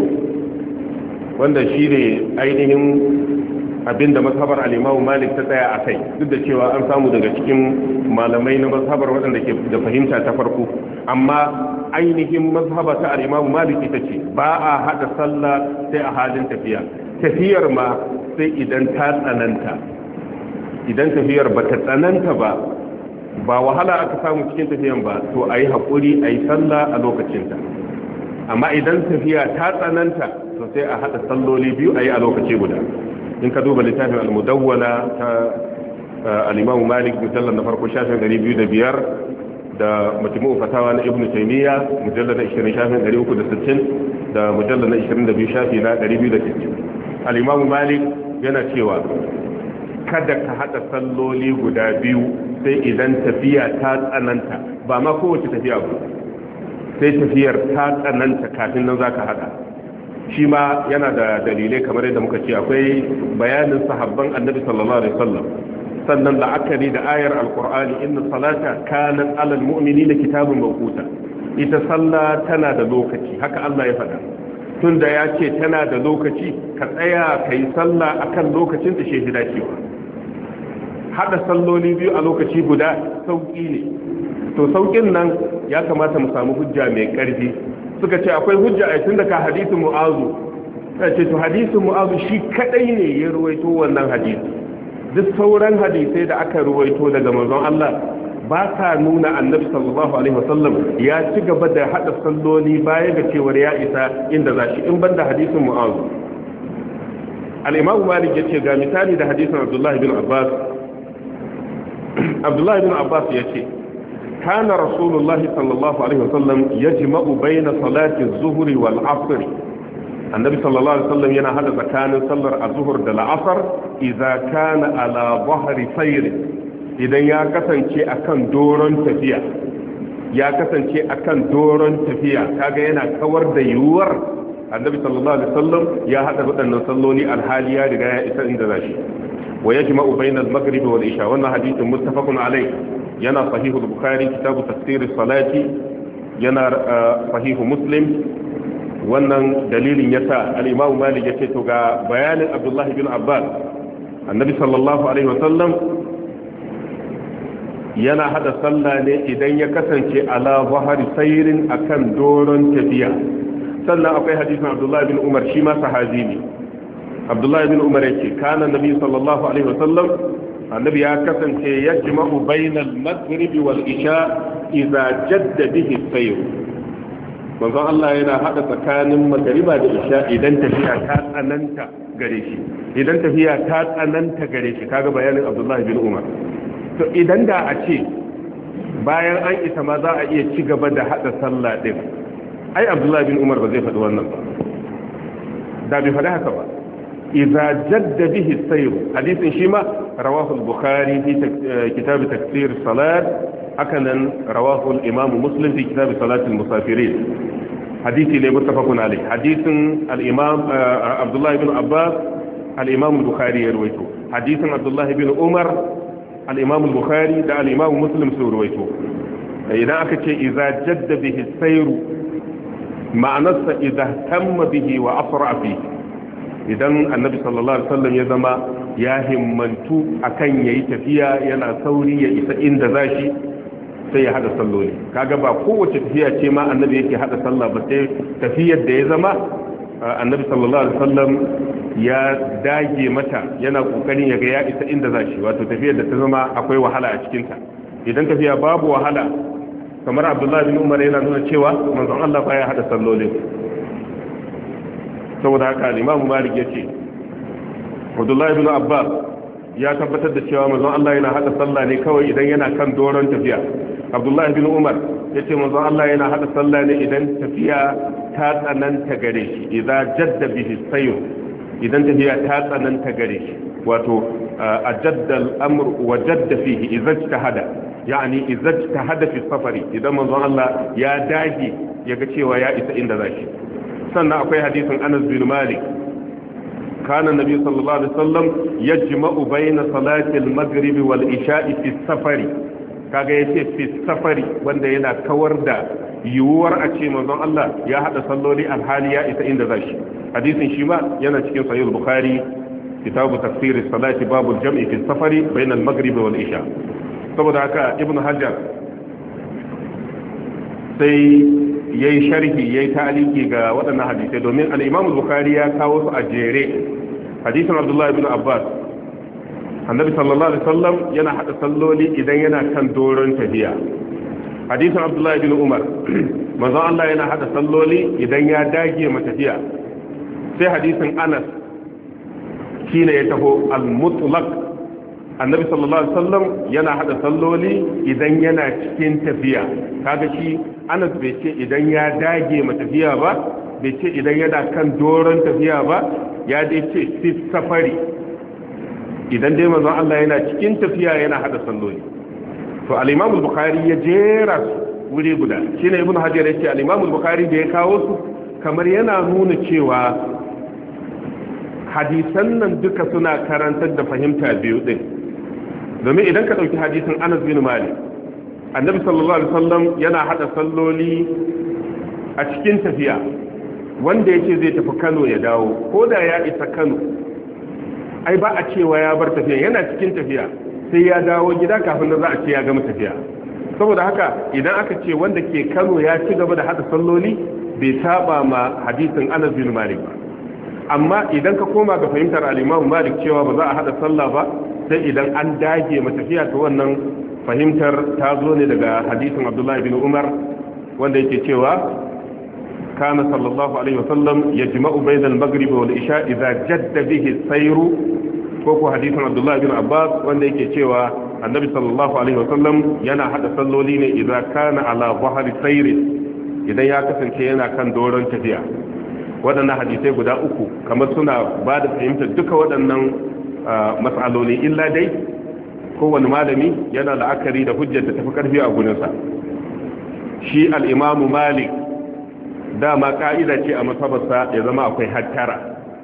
Wanda shine ainihin abinda mazhabar al-Imam Malik ta tsaya akai, duk da cewa an samu daga cikin malamai na mazhabar waɗanda ke da fahimta ta farko, amma ainihin mazhaba ta al-Imam Malik ita ce ba a hada sallah sai a halin tafiya. Tafiyar ma sai idan ta tsananta. Idan tafiyar ba ta tsananta ba wahala aka samu cikin tafiyan ba, to ayi hakuri ayi sallah a lokacinta. Amma idan tafiya ta tsananta, to sai a hada salloli biyu ayi a lokaci guda. In ka duba littafin al-Mudawwana ta al-Imam Malik mujallal na farko shafin 205 da Majmu'u Fatawa na Ibn Taymiyyah mujallal na 20 shafin 360 da mujallal na 22 shafi na 260. Al-Imam Malik yana cewa kada ka hada salloli guda biyu sai idan tafiya ta tsananta, ba ma kowace tafiya ba, sai tafiyar ta tsananta kafin nan zaka hada. Shi ma yana da dalilai kamar yadda muka ce, akwai bayanin sahabban Annabi sallallahu alaihi wasallam, sannan la'akari da ayar alqur'ani inna salata kanat alal mu'minina kitabun mawquta. Ita sallah tana da lokaci, haka Allah ya faɗa. Tunda ya ce tana da lokaci, ka tsaya kai sallah akan lokacin da shehi dacewa. Hada salloli biyu a lokaci guda sauki ne. To saukin nan ya kamata mu samu hujja mai ƙarfi. Suka ce akwai hujja a tun da ka hadisin Mu'azu. Sai ce to hadisin Mu'azu shi kadai ne ya ruwaito wannan hadisi. Duk sauran hadisai da aka ruwaito daga manzon Allah ba ta nuna Annabi sallallahu alaihi wasallam ya ci gaba da hada salloli baya ga cewar ya isa inda zashi, in banda hadisin Mu'azu. Al-Imam Malik yace ga misali da hadisin Abdullah ibn Abbas. Abdullah ibn Abbas yace kana rasulullahi sallallahu alaihi wasallam yajma'u bayna salati az-zuhri wal 'asr annabi sallallahu alaihi wasallam yana hada tsakanin sallar az-zuhr da al-'asr idza kana ala dhahri sayr idan ya kasance akan doron tafiya kaga yana kawar da yiwuwar annabi sallallahu alaihi wasallam ya hada wadannan salloli alhali ya riga ya isa inda zashi wa yajma'u bayna al-maghrib wal isha wannan hadithin muttafaqun alayh yana sahih al-bukhari kitabu tafsir as-salati yana sahih muslim wannan dalilin yasa al-imam malik yace to ga bayanin abdullah ibn abbas annabi sallallahu alaihi wasallam yana hada sallah ne idan ya kasance ala zahari sayrin akan doron tafiya sannan akwai hadisin abdullahi bin umar shi ma sahabi ne abdullahi bin umar yake kana nabi sallallahu alaihi wasallam annabi ya kasance yajma'u bainal maghrib wal isha idza jadda bihi sayr manzon Allah yana hada tsakanin magriba da isha idan tafiya ta tsananta gare shi kaga bayanin abdullahi bin umar to idan da a ce bayan an isa ma za a iya ci gaba da hada sallah din ai abdullahi bin umar ba zai faɗi wannan ba da bai faɗi haka ba idza jadda bihi sayr hadisin shi ma rawahu al-bukhari fi kitab tafsir salat hakanan rawahu al-imam muslim fi kitab salat al-musafirin hadisi ne muttafaqun alayh hadisin al-imam abdullahi bin abbas al-imam al-bukhari ya rawaito hadisin abdullahi bin umar al-imam al-bukhari da al-imam muslim su rawaito idan aka ce idza jadda bihi sayr ma'anarsa idan tamma bihi wa asra fi idan annabi sallallahu alaihi wasallam ya zama ya himmantu akan yayi tafiya yana sauri ya isa inda zashi sai ya hada salloli kaga ba kowace tafiya ce ma annabi yake hada sallah ba sai tafiyar da ya zama annabi sallallahu alaihi wasallam ya dage mata yana kokarin ya ga ya isa inda zashi wato tafiyar da ta zama akwai wahala a cikin ta idan tafiya babu wahala kamar abdullahi bin umar yana nuna cewa manzon Allah baya hada sallolin saboda haka al-imam malik yace abdullahi bin abbas ya tabbatar da cewa manzon Allah yana hada sallah ne kawai idan yana kan doron tafiya abdullahi bin umar yace manzon Allah yana hada sallah ne idan tafiya ta tsananta gare shi idan jadda bihi sayr idan tafiya ta tsananta gare shi wato ajadda al-amr wa jadda fihi idza ijtahada yani idza ijtahada fi safari idan manzon Allah ya dage yaga cewa ya isa inda zaki sannan akwai hadisin Anas bin Malik kana nabi sallallahu alaihi wasallam yajma'u bayna salati al-maghrib wal isha'i fi safari kaga yace fi safari wanda yana kawar da yiwuwar a ce manzon Allah ya hada salloli alhali ya isa inda zashi hadisin shi ma yana cikin sahih al-bukhari kitabu tafsir as-salati babul jam'i fi safari bayna al-maghrib wal isha saboda haka ibn hajar sai yayi sharhi yayi ta'liqi ga waɗannan hadisai domin al-imam al-bukhari ya kawo su a jere hadisin abdullah ibn abbas annabi sallallahu alaihi wasallam yana hada salloli idan yana kan doron tafiya hadisin abdullah ibn umar manzon Allah yana hada salloli idan ya dage matafiya sai hadisin anas shine ya taho al-mutlaq annabi sallallahu alaihi wasallam yana hada salloli idan yana cikin tafiya kaga shi Anas bai ce idan ya dage matafiya ba bai ce idan yana kan doron tafiya ba ya dai ce fi safari idan dai manzon Allah yana cikin tafiya yana hada salloli to al-Imam al-Bukhari ya jera wuri guda shine Ibn Hajar yace al-Imam al-Bukhari da ya kawo su kamar yana nuna cewa hadisan nan duka suna karantar da fahimta biyu din domin idan ka dauki hadisin Anas bin Malik annabi sallallahu alaihi wasallam yana hada salloli a cikin tafiya wanda yake zai tafi Kano ya dawo ko da ya isa Kano ai ba a cewa ya bar tafiya yana cikin tafiya sai ya dawo gida kafin da za a ce ya gama tafiya saboda haka idan aka ce wanda ke Kano ya ci gaba da hada salloli bai saba ma hadisin Anas bin Malik ba amma idan ka koma ga fahimtar al-Imam Malik cewa ba za a hada sallah ba sai idan an dage matafiya ta wannan fahimtar ta zo ne daga hadisin Abdullah ibn Umar wanda yake cewa kana sallallahu alaihi wasallam yajma'u bayna al-maghrib wal isha idza jadda bihi as-sayr ko hadisin Abdullah ibn Abbas wanda yake cewa annabi sallallahu alaihi wasallam yana hada salloli ne idan kana ala zahri sayri idan ya kasance yana kan doron tafiya. waɗannan hadisai guda uku kamar suna ba da fahimtar duka waɗannan mas'aloli illa dai kowane malami yana la'akari da hujjar da tafi karfi a gurinsa. shi al-imamu malik dama ka'ida ce a masabarsa ya zama akwai hattara.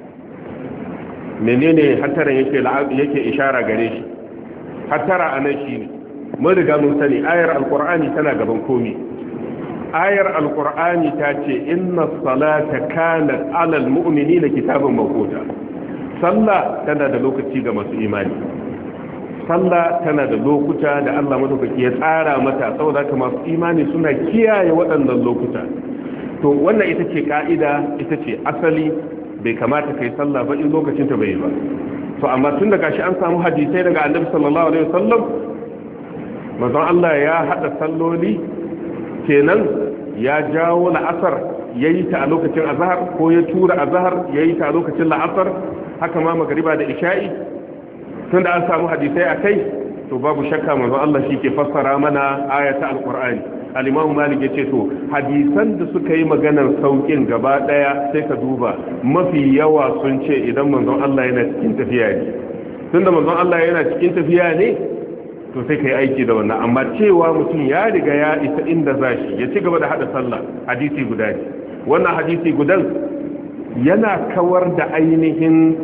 menene hattaran yake ishara gare shi? hattara anan shine mun riga mun sani ayar alqur'ani tana gaban komi. ayar alqur'ani ta ce inna salata kanat 'alal mu'minina kitaban mawquta. sallah tana da lokaci ga masu imani. sallah tana da lokuta da Allah madaukaki ya tsara mata saboda haka masu imani suna kiyaye waɗannan lokuta. to wannan ita ce ka'ida, ita ce asali. bai kamata kai sallah ba in lokacin ta bai ba. to amma tun da gashi an samu hadisai daga annabi sallallahu alaihi wasallam manzon Allah ya hada salloli kenan ya jawo la'asar yayi ta a lokacin azhar ko ya tura azhar yayi ta a lokacin la'asar, haka ma magriba da isha'i. tunda an samu hadisai akai to babu shakka manzon Allah shi ke fassara mana ayata alqur'ani. al-Imam Malik yace to hadisan da suka yi maganar saukin gaba daya sai ka duba mafi yawa sun ce idan manzon Allah yana cikin tafiya ne. tunda manzon Allah yana cikin tafiya ne to sai kai aiki da wannan. amma cewa mutum ya riga ya isa inda zashi ya ci gaba da hada sallah hadisi guda ne. wannan hadisi gudan yana kawar da ainihin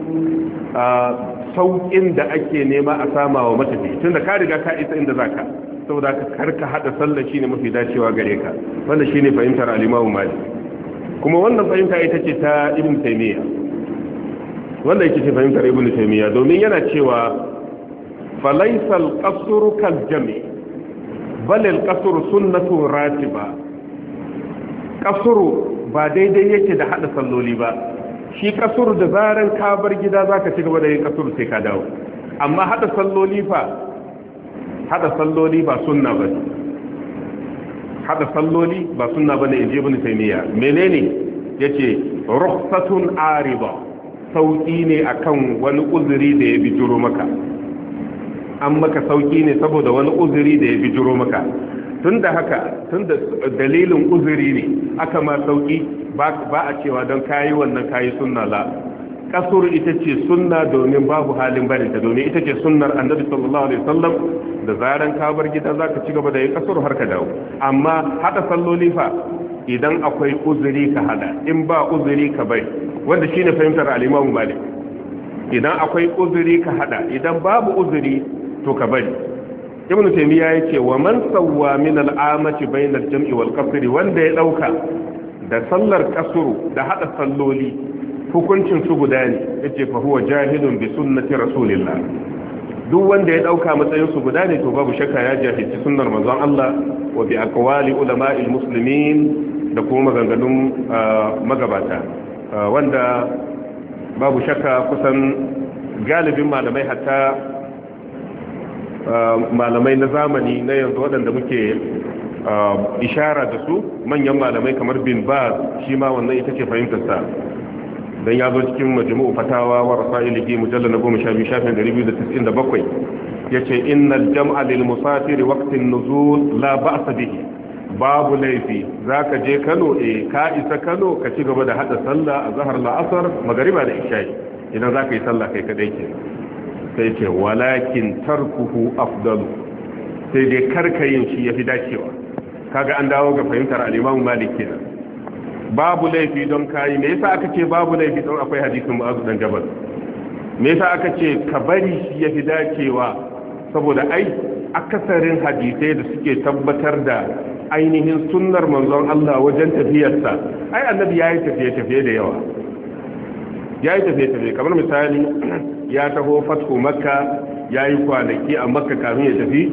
saukin da ake nema a sama wa matafi tunda ka riga ka isa inda zaka, saboda ka karka hada sallah shine mafi dacewa gare ka. wannan shine fahimtar al-Imam Malik, kuma wannan fahimta ita ce ta Ibn Taymiyyah. wannan yake ce fahimtar Ibn Taymiyyah domin yana cewa falaysa al-qasru kal jami' bal al-qasru sunnatu ratiba. qasru ba daidai yake da hada salloli ba. shi kasur da zaran ka bar gida zaka ci gaba da yin kasur sai ka dawo. amma hada salloli fa hada salloli ba sunna bane. hada salloli ba sunna bane inji Ibn Taymiyyah. menene yace rukhsatun ariba, sauki ne akan wani uzuri da ya bijiro maka. an maka sauki ne saboda wani uzuri da ya bijiro maka. tunda dalilin uzuri ne aka ma sauki ba a cewa don kayi wannan kayi sunna la. kasur ita ce sunna domin babu halin barinta, domin ita ce sunnar annabi sallallahu alaihi wasallam. da zaran ka bar gida zaka ci gaba da yin kasur har ka dawo. amma hada salloli fa idan akwai uzuri ka hada, in ba uzuri ka bai, wanda shine fahimtar al-Imam Malik. idan akwai uzuri ka hada, idan babu uzuri to ka bari. Ibn Taymiyyah yake wa man sawwa min al-amati bayna al-jam'i wal qasri, wanda ya dauka da sallar kasuru da hada salloli hukuncin su guda ne, yace fa huwa jahilun bi sunnati rasulillah. duk wanda ya dauka matsayin su guda ne to babu shakka ya jahilci sunnar manzon Allah wa bi aqwali ulama'il muslimin da kuma maganganun magabata, wanda babu shakka kusan galibin malamai, hatta malamai na zamani na yanzu waɗanda muke ishara da su, manyan malamai kamar bin Baz, shi ma wannan ita ce fahimtarsa. dan ya zo cikin majmu'u fatawa wa rasailihi mujallal na 12 shafin 297 yace innal jam'a lil musafir waqtin nuzul la ba'sa bihi. babu laifi zaka je Kano ka isa Kano ka ci gaba da hada sallah azhar la'asar magriba da isha'i idan zaka yi sallah kai kadai ke. sai ce walakin tarkuhu afdalu, sai dai karkayin shi yafi dacewa. kaga an dawo ga fahimtar al-Imam Malik kenan. babu laifi don kayi, me yasa aka ce babu laifi don akwai hadisin Mu'adh dan Jabal? me yasa aka ce ka bari shi yafi dacewa? saboda ai akasarin hadisai da suke tabbatar da ainihin sunnar manzon Allah wajen tafiyarsa, ai annabi yayi tafiye da yawa. yayi tafiye kamar misali ya taho fathu makka, yayi kwanaki a makka kafin ya tafi.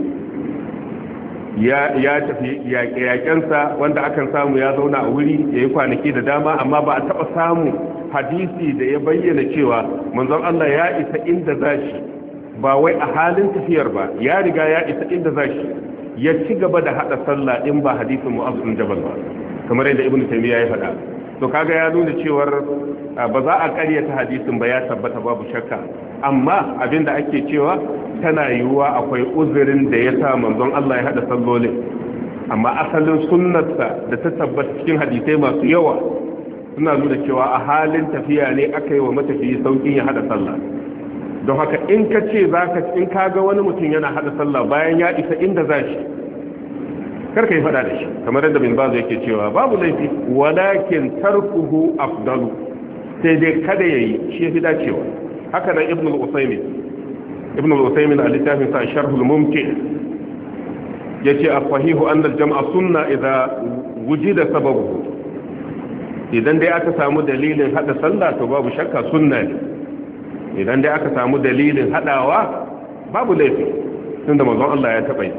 ya tafi yaƙensa wanda akan samu ya zauna a wuri ya yi kwanaki da dama, amma ba a taɓa samu hadisi da ya bayyana cewa manzon Allah ya isa inda zashi ba wai a halin tafiyar ba, ya riga ya isa inda zashi ya ci gaba da hada sallah in ba hadisin Mu'adh bin Jabal ba, kamar yadda Ibn Taymiyyah ya faɗa. to kaga ya nuna cewar ba za a ƙaryata hadisin ba, ya tabbata babu shakka, amma abinda ake cewa tana yiwuwa akwai uzurin da ya sa manzon Allah ya hada sallolin, amma asalin sunnarsa da ta tabbata cikin hadisai masu yawa suna nuna cewa a halin tafiya ne aka yi wa matafiyi saukin ya hada sallah. don haka in ka ce in ka ga wani mutum yana hada sallah bayan ya isa inda za shi, karka yi fada da shi, kamar yadda bin bazu yake cewa babu laifi, walakin tarkuhu afdalu, sai dai kada yayi shi yafi dacewa. haka nan ibn al-usaymin a littafin sa sharh al-mumti yace afahihu anna al-jam'a sunna idza wujida sababu, idan dai aka samu dalilin hada sallah to babu shakka sunna ne, idan dai aka samu dalilin hadawa babu laifi, tunda manzon Allah ya taba yi.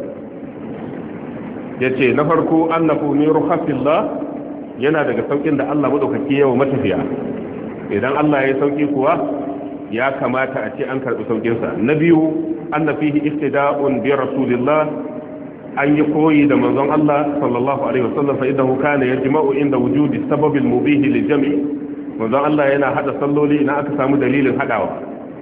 yace na farko annahu min ruhatillah, yana daga saukin da Allah madaukaki yawa matafiya, idan Allah ya sauki kuwa ya kamata a ce an karbi saukin sa. na biyu anna fihi iftida'un bi rasulillah, an yi koyi da manzon Allah sallallahu alaihi wasallam, fa idahu kana yajma'u inda wujudi sababil mubih lil jam'i, manzon Allah yana hada salloli idan aka samu dalilin hadawa.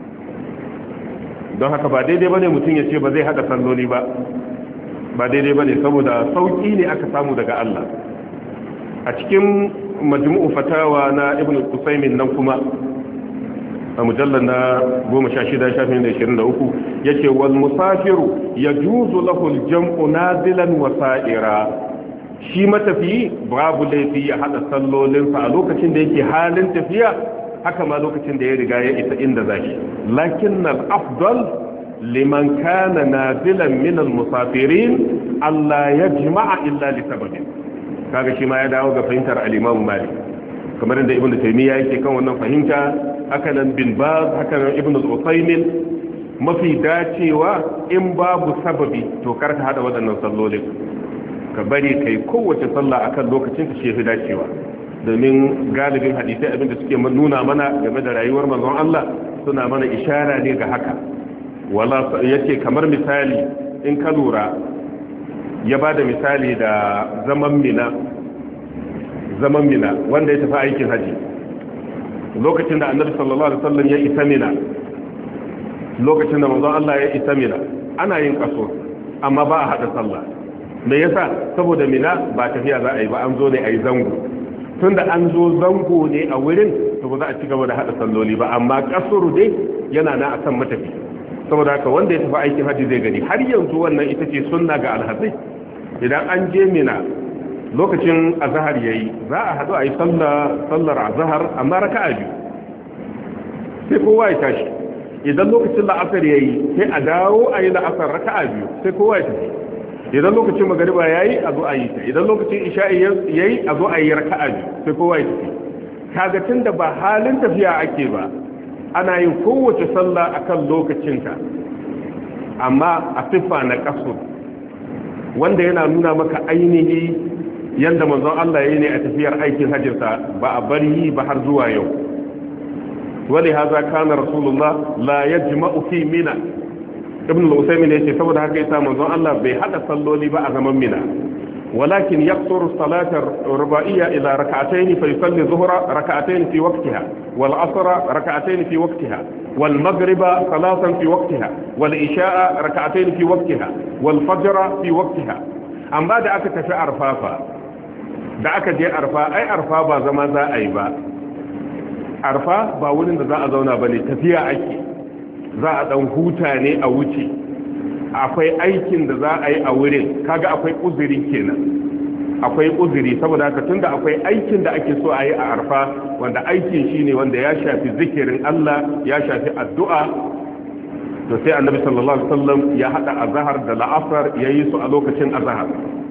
don haka ba daidai bane mutum ya ce ba zai hada salloli ba daidai bane, saboda sauki ne aka samu daga Allah. a cikin majmu'u fatawa na ibn Usaymin nan kuma a mujallar na 16 shafin 23 yake wal musafiru yajuzu lahu al-jam'u nazilan wa sa'ira, shi matafiyi babu laifi ya hada sallolinsa a lokacin da yake halin tafiya, haka ma lokacin da ya riga ya isa inda zaki. lakinnal afdal liman kana nazilan min al-musafirin alla yajma'a illa li sababin. kaga shi ma ya dawo ga fahimtar al-Imam Malik, kamar inda Ibn Taymiyyah yake kan wannan fahimta, haka nan bin Baz, haka nan Ibn al-Usaymin. mafi dacewa in babu sababi to karka hada waɗannan sallolin, ka bari kai kowace sallah akan lokacin ka shefi dacewa, domin galibin hadisai abinda suke nuna mana game da rayuwar manzon Allah suna mana ishara ne ga haka. wala yace kamar misali in ka lura ya bada misali da zaman mina wanda ya tafi aikin haji, lokacin da annabi sallallahu alaihi wasallam ya isa mina, lokacin da manzon Allah ya isa mina ana yin kaso amma ba a hada sallah. me yasa? saboda mina ba tafiya za a yi ba, an zo ne a yi zango. tunda an zo zango ne a wurin, to ba za a ci gaba da hada salloli ba, amma kasuru dai yana na akan matafi. saboda haka wanda ya tafi aikin haji zai gani har yanzu wannan ita ce sunna ga alhazai. idan an je mina lokacin azhar yayi, za a hadu a yi sallar azhar amma raka'a biyu, sai kowa ya tashi. idan lokacin la'asar yayi sai a dawo a yi la'asar raka'a biyu, sai kowa ya tafi. idan lokacin magariba yayi a zo a yi ta, idan lokacin isha'i yayi a zo a yi raka'a biyu, sai kowa ya tafi. kaga tunda ba halin tafiya ake ba, ana yin kowace sallah akan lokacinta, amma a siffa na kasur, wanda yana nuna maka ainihi yanda manzon Allah yayi ne a tafiyar aikin hajjinsa, ba a bari ba har zuwa yau. wali haza kana rasulullah la yajma'u fi mina. ibn al-Usaymin yace saboda haka yasa manzon Allah bai hada salloli ba a zaman mina, walakin yaqsuru salata ruba'iyya ila rak'atayn fa yusalli dhuhra rak'atayn fi waqtiha wal 'asra rak'atayn fi waqtiha wal maghriba salatan fi waqtiha wal isha'a rak'atayn fi waqtiha wal fajra fi waqtiha. amma da aka tafi arfafa, da aka je arfa, ai arfa ba zama za a yi ba, arfa ba wurin da za a zauna bane, tafiya ake, za a dan huta ne a wuce, akwai aikin da za a yi a wurin, kaga akwai uzuri kenan, akwai uzuri. saboda haka tunda akwai aikin da ake so a yi a arfa, wanda aikin shine wanda ya shafi zikirin Allah, ya shafi addu'a, to sai annabi sallallahu alaihi wasallam ya hada azhar da la'asar yayi su a lokacin azhar.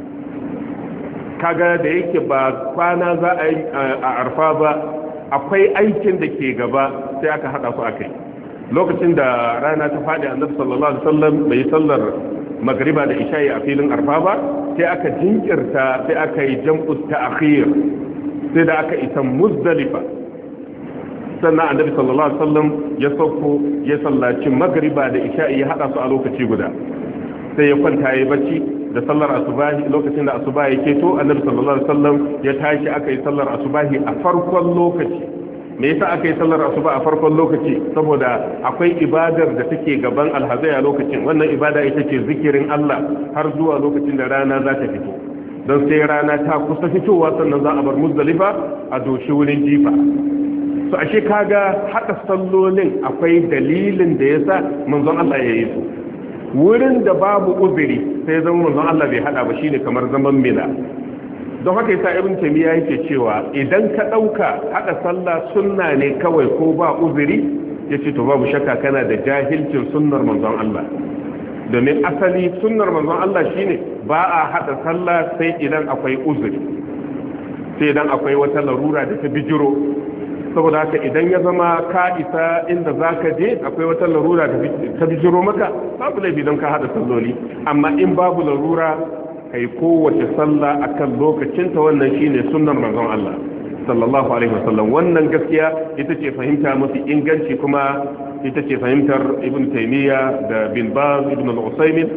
kaga da yake ba kwana za a yi a arfa ba, akwai aikin da ke gaba, sai aka hada su akai. lokacin da rana ta faɗi annabi sallallahu alaihi wasallam bai sallar magriba da isha'i a filin arfa ba, sai aka jinkirta, sai aka yi jam'u ta'khir, sai da aka isa muzdalifa, sannan annabi sallallahu alaihi wasallam ya sauko ya sallaci magriba da isha'i ya hada su a lokaci guda, sai ya kwanta yayi bacci. da sallar asubahi lokacin da asubahi yake to annabi sallallahu alaihi wasallam ya tashi aka yi sallar asubahi a farkon lokaci. Me yasa aka yi sallar asuba a farkon lokaci? Saboda akwai ibadar da take gaban alhazai a lokacin. Wannan ibada ita ce zikirin Allah har zuwa lokacin da rana za ta fito, don sai rana ta kusa fitowa sannan za a bar Muzdalifa a doshi wurin jifa. So ashe kaga hada sallolin akwai dalilin da yasa manzon Allah ya yi su. Wurin da babu uzuri sai zama manzon Allah bai hada ba, shine kamar zaman Mina. Don haka yasa Ibn Taymiyyah yake cewa idan ka dauka hada sallah sunna ne kawai ko ba uzuri, yace to babu shakka kana da jahilcin sunnar manzon Allah. Domin asali sunnar manzon Allah shine ba a hada sallah sai idan akwai uzuri, sai idan akwai wata larura da ta bijiro. Saboda haka idan ya zama ka isa inda zaka je akwai wata larura da ta bijiro maka, babu laifi don ka hada salloli. Amma in babu larura kai kowace sallah akan lokacinta, wannan shine sunnar manzon Allah sallallahu alaihi wasallam. Wannan gaskiya ita ce fahimta mafi inganci, kuma ita ce fahimtar Ibn Taymiyyah da Bin Baz, Ibn al-Usaymin.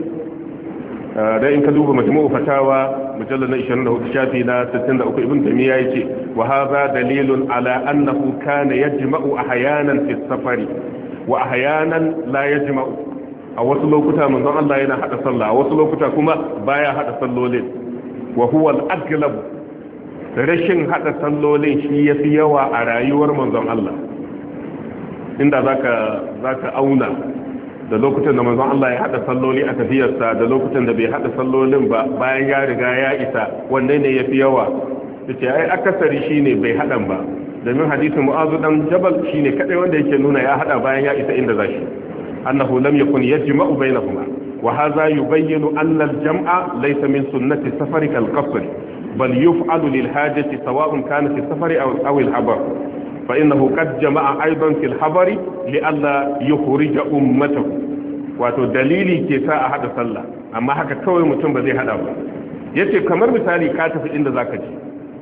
Da in ka duba majmu'u fatawa mujallal na 24 shafi na 63, Ibn Taymiyyah yace wa hadha dalilun ala annahu kana yajma'u ahyanan fi safari wa ahyanan la yajma'u. A wasu lokuta manzon Allah yana hada sallah, a wasu lokuta kuma baya hada sallolin. Wa huwa al-aghlab, rashin hada sallolin shi yafi yawa a rayuwar manzon Allah. Inda zaka auna da lokutan da manzon Allah ya hada salloli a tafiyarsa da lokutan da bai hada sallolin ba bayan ya riga ya isa, wanne ne yafi yawa? Yace ai akasari shine bai hadan ba, domin hadisin Mu'adh dan Jabal shine kadai wanda yake nuna ya hada bayan ya isa inda zashi. أنه لم يكن يجمع بينهما، وهذا يبين أن الجمع ليس من سنة السفر كالقصر، بل يفعل للحاجة سواء كان في السفر أو الحضر، فإنه قد جمع أيضا في الحضر لئلا يخرج أمته. wato dalili ke sa a hada sallah, amma haka kawai mutum ba zai hada ba. Yace kamar misali ka tafi inda zaka je,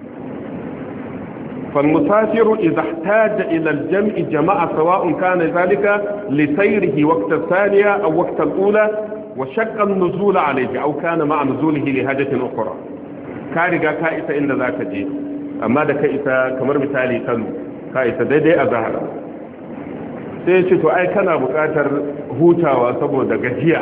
فالمسافر إذا احتاج إلى الجمع جمع سواء كان ذلك لسيره وقت الثانية أو وقت الأولى، وشق النزول عليه أو كان مع نزوله لحاجة أخرى. كارغا كائسة إن ذاك جي، أما دا كائسة كمر مثالي كانوا كائسة ديدي أظهر sai ce to ai kana buƙatar hutawa saboda gajiya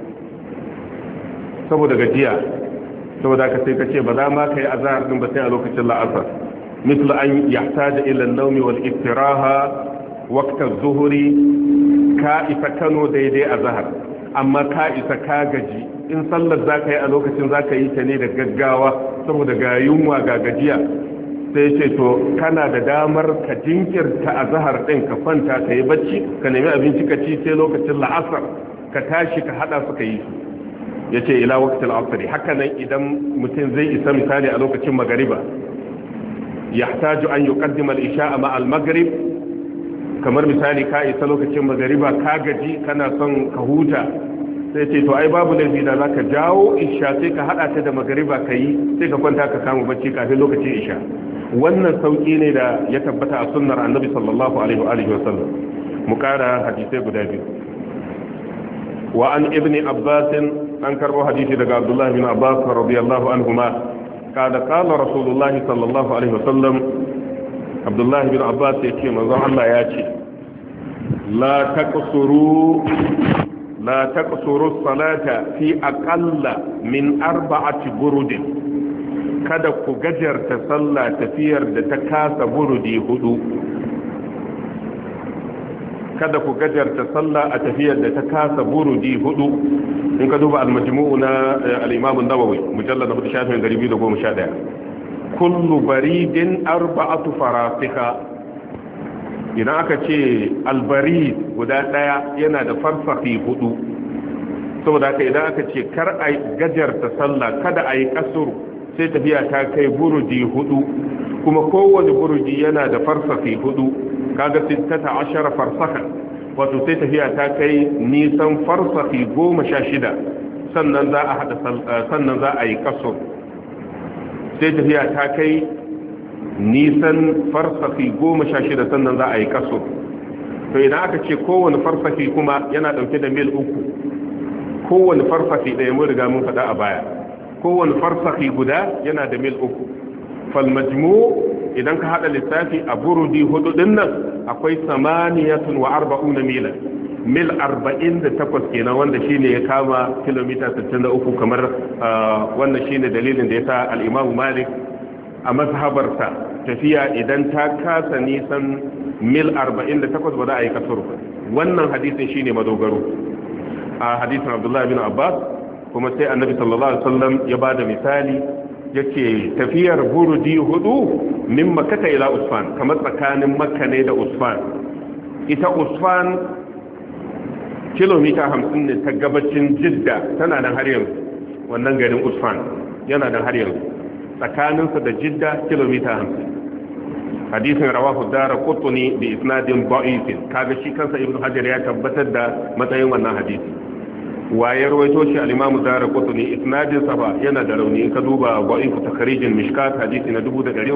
saboda ka sai ka ce ba za ma kai azhar din ba sai a lokacin la'asar. مثل أن يحتاج إلى النوم والاستراحة وقت الظهر كائفة كانوا ديدي أظهر. أما كائفة كاغجي إن صلت ذاك يألوكة ذاك يتني دقاوة ثم دقايوم وقاقجية سيشيتو كان دامر كجنكر كأظهر إن كفانتا كيبتشي كان يمي أبنتي كتشي لوكة العصر كتاشي كحدا سكيش yace ila waqtil asr. Haka nan idan mutum zai isa misali a lokacin magariba, yahtaju an yuqaddima al-isha'a ma al-maghrib, kamar misali ka isa lokacin magariba ka gaji kana son ka huta, sai ce to ai babu laifi da zaka jawo isha sai ka hada ta da magariba kai sai ka kwanta ka samu bacci kafin lokacin isha. Wannan sauki ne da ya tabbata a sunnar annabi sallallahu alaihi wa alihi wasallam. mu kara hadisai guda biyu. wa an ibni abbas an karbo hadisi daga abdullah bin abbas radiyallahu anhuma kada qala rasulullahi sallallahu alaihi wasallam, abdullah bin abbas yace manzon Allah ya ce la taqsuru salata fi aqalla min arba'ati burudin, kada ku gajarta sallah tafiyar da ta kasa burudi hudu. Kada ku gajarta sallah a tafiyar da ta kasa burudi hudu. In ka duba al-majmu'u na al-imam an-nawawi mujallad na 211, kullu baridin arba'atu farasikha. Idan aka ce al-barid guda daya yana da farsafi hudu, saboda haka idan aka ce kar a gajarta sallah, kada a yi kasuru sai tafiya ta kai burudi hudu, kuma kowane burudi yana da farsafi hudu, kaga 16 farsakha, wato sai tafiya ta kai nisan farsafi 16, sannan za a hada sannan za a yi kasur. Sai tafiya ta kai nisan farsafi 16 sannan za a yi kasur. To idan aka ce kowane farsafi kuma yana dauke da mil 3, kowane farsafi ɗaya mun riga mun faɗa a baya, kowane farsakhi guda yana da mil 3 fal majmu' idan ka hada lissafi a burudi hudu din nan akwai 48 mila mil 48 kenan wanda shine ya kama kilomita 63 kamar wannan shine dalilin da yasa al-Imam Malik a mazhabarsa tafiya idan ta kasa nisan mil 48 ba za a yi kasar wannan hadisin shine madogaro a hadisin Abdullah bin Abbas kuma sai Annabi sallallahu alaihi wasallam ya bada misali yace tafiyar burudi hudu min Makkah ila Usfan kamar tsakanin Makka ne da Usfan ita Usfan kilomita 50 ne ta gabacin Jidda tana nan har yanzu wannan garin Usfan yana nan har yanzu tsakaninsa da Jidda kilomita 50 hadisin rawahu Daraqutni bi isnadin da'if kaga shi kansa Ibn Hajar ya tabbatar da matsayin wannan hadisi waye rawaito shi al-Imam Daraqutni isnadin sa ba yana da rauni in ka duba da'if takrijin mishkat hadisi na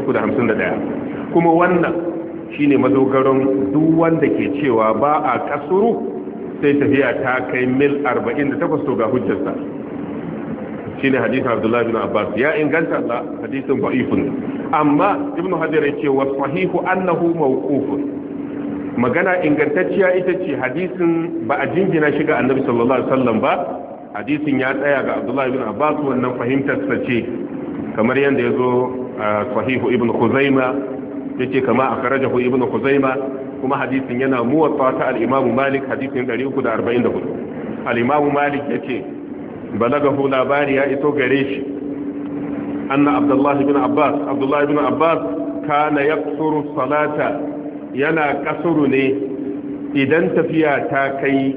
1351 kuma wannan shine madogaron duk wanda ke cewa ba a kasuru sai tafiya ta kai mil 48 to ga hujjarsa shine hadisin Abdullah bin Abbas ya inganta Allah hadisin da'ifun amma Ibn Hajar ya ce wa sahihu annahu mawqufun magana ingantacciya ita ce hadisin ba a jingina shi ga Annabi sallallahu alaihi wasallam ba hadisin ya tsaya ga Abdullah bin Abbas wannan fahimtar sa ce kamar yanda yazo sahihu Ibn Khuzaimah yace kama akhrajahu Ibn Khuzaimah kuma hadisin yana muwatta ta al-Imam Malik hadisin 344 al-Imam Malik yace balagahu labari ya iso gare shi anna Abdullah ibn Abbas kana yaksuru salata yana kasuru ne idan tafiya ta kai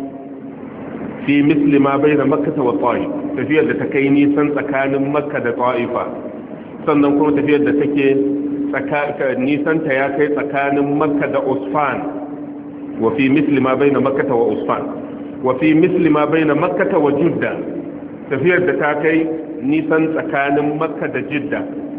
fi misli ma baina Makkah wa Ta'if tafiyar da ta kai nisan tsakanin Makka da Ta'ifa sannan kuma tafiyar da take nisan ta ya kai tsakanin Makka da Usfan wa fi misli ma baina Makkah wa Usfan wa fi misli ma baina Makkah wa Jidda tafiyar da ta kai nisan tsakanin Makka da Jidda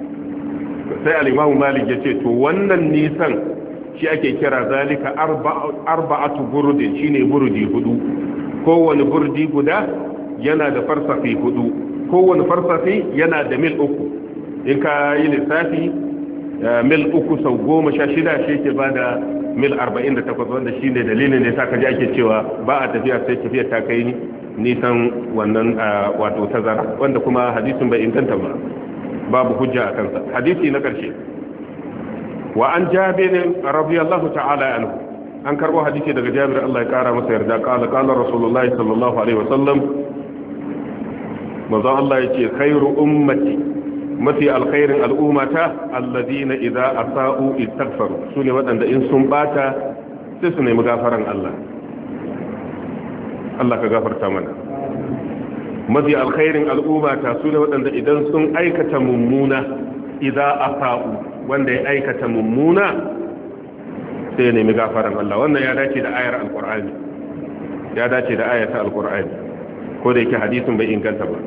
sai al-Imam Malik ya ce to wannan nisan shi ake kira zalika arba'atu burudin shine burudi hudu kowane burdi guda yana da farsafi hudu kowane farsafi yana da mil 3 in ka yi lissafi mil 3 sau 16 shi ke bada mil 48 wanda shine dalilin da yasa kaje ake cewa ba a tafiya sai tafiya ta kai nisan wannan wato tazara wanda kuma hadisin bai inganta ba babu hujja a kansa hadisi na ƙarshe wa an jabir radiyallahu ta'ala anhu an karbo hadisi daga Jabir Allah ya kara masa yarda qala rasulullahi sallallahu alaihi wasallam manzo Allah yace khairu ummati mafi alkhairin al'ummata alladhina idza asa'u istaghfaru sune wadanda in sun bata sai su nemi gafaran Allah Allah ka gafarta mana mafi alkhairin al'ummata sune wadanda idan sun aikata mummuna idza asa'u wanda ya aikata mummuna sai ya nemi gafaran Allah wannan ya dace da ayar alqur'ani ya dace da ayata alqur'ani ko da yake hadisin bai inganta ba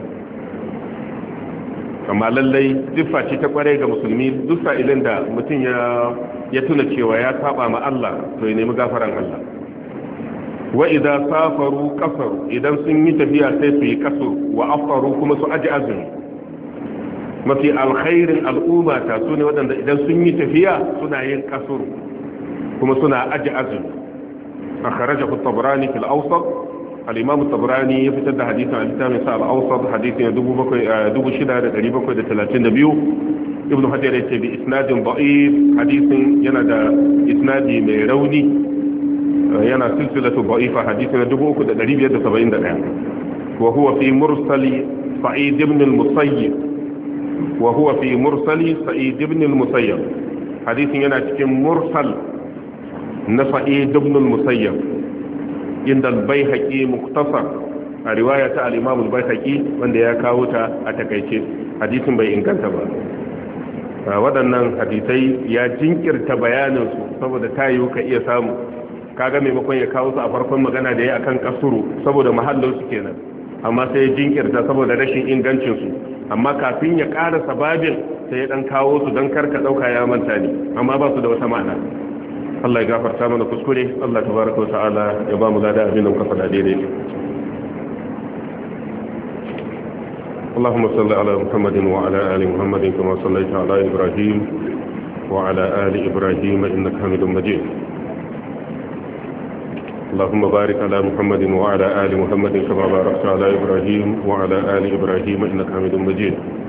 amma lallai duffa ce ta kware ga musulmi duk sa'ilin da mutum ya tuna cewa ya saba ma Allah to ya nemi gafaran Allah wa idza safaru qasaru idan sun yi tafiya sai su yi kasur wa afaru kuma su aji azumi mafi alkhairin al'umma ta su ne waɗanda idan sun yi tafiya suna yin kasur kuma suna aji azumi a kharaja ku tabrani fil awsat al-imam tabrani ya fitar da hadisin al-littafin sa al-awsat hadisin 6732 ibn hajar yace bi isnadin da'if hadisin yana da isnadi mai rauni yana silsilatu da'ifa hadisin 3571 wa huwa fi mursali sa'id ibn al-musayyib وهو في مرسل سعيد بن المسيب حديث yana cikin mursal na sa'id ibn al-musayyib inda al-baihaqi mukhtasar a riwaya ta al-imam al-baihaqi wanda ya kawo ta a takeice hadisin bai inganta ba waɗannan hadisai ya jinkirta bayanin su saboda tayiwu ka iya samu kaga maimakon ya kawo su a farkon magana da ya akan kasuru saboda mahallin su kenan amma sai ya jinkirta saboda rashin ingancin su amma kafin ya ƙara sababin sai ya dan kawo su don karka dauka ya manta ne amma ba su da wata ma'ana Allah ya gafarta mana kuskure Allah tabaraka wa ta'ala ya ba mu lada abin da muka faɗa daidai اللهم صل على محمد وعلى آل محمد كما صليت على إبراهيم وعلى آل إبراهيم إنك حميد مجيد. اللهم بارك على محمد وعلى آل محمد كما باركت على إبراهيم وعلى آل إبراهيم إنك حميد مجيد.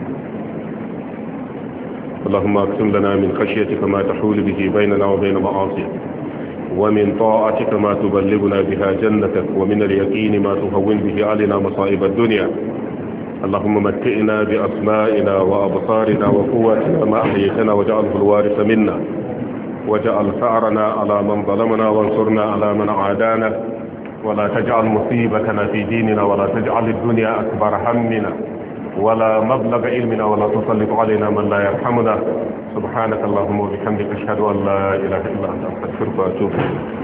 اللهم اقسم لنا من خشيتك ما تحول به بيننا وبين معاصيك، ومن طاعتك ما تبلغنا بها جنتك، ومن اليقين ما تهون به علينا مصائب الدنيا. اللهم متئنا بأسمائنا وأبصارنا وقواتنا ما أحييتنا واجعله الوارث منا، واجعل ثأرنا على من ظلمنا وانصرنا على من عادانا، ولا تجعل مصيبتنا في ديننا، ولا تجعل الدنيا أكبر همنا ولا مبلغ علمنا، ولا تسلط علينا من لا يرحمنا. سبحانك اللهم وبحمدك أشهد أن لا إله إلا أنت أستغفرك وأتوب إليك.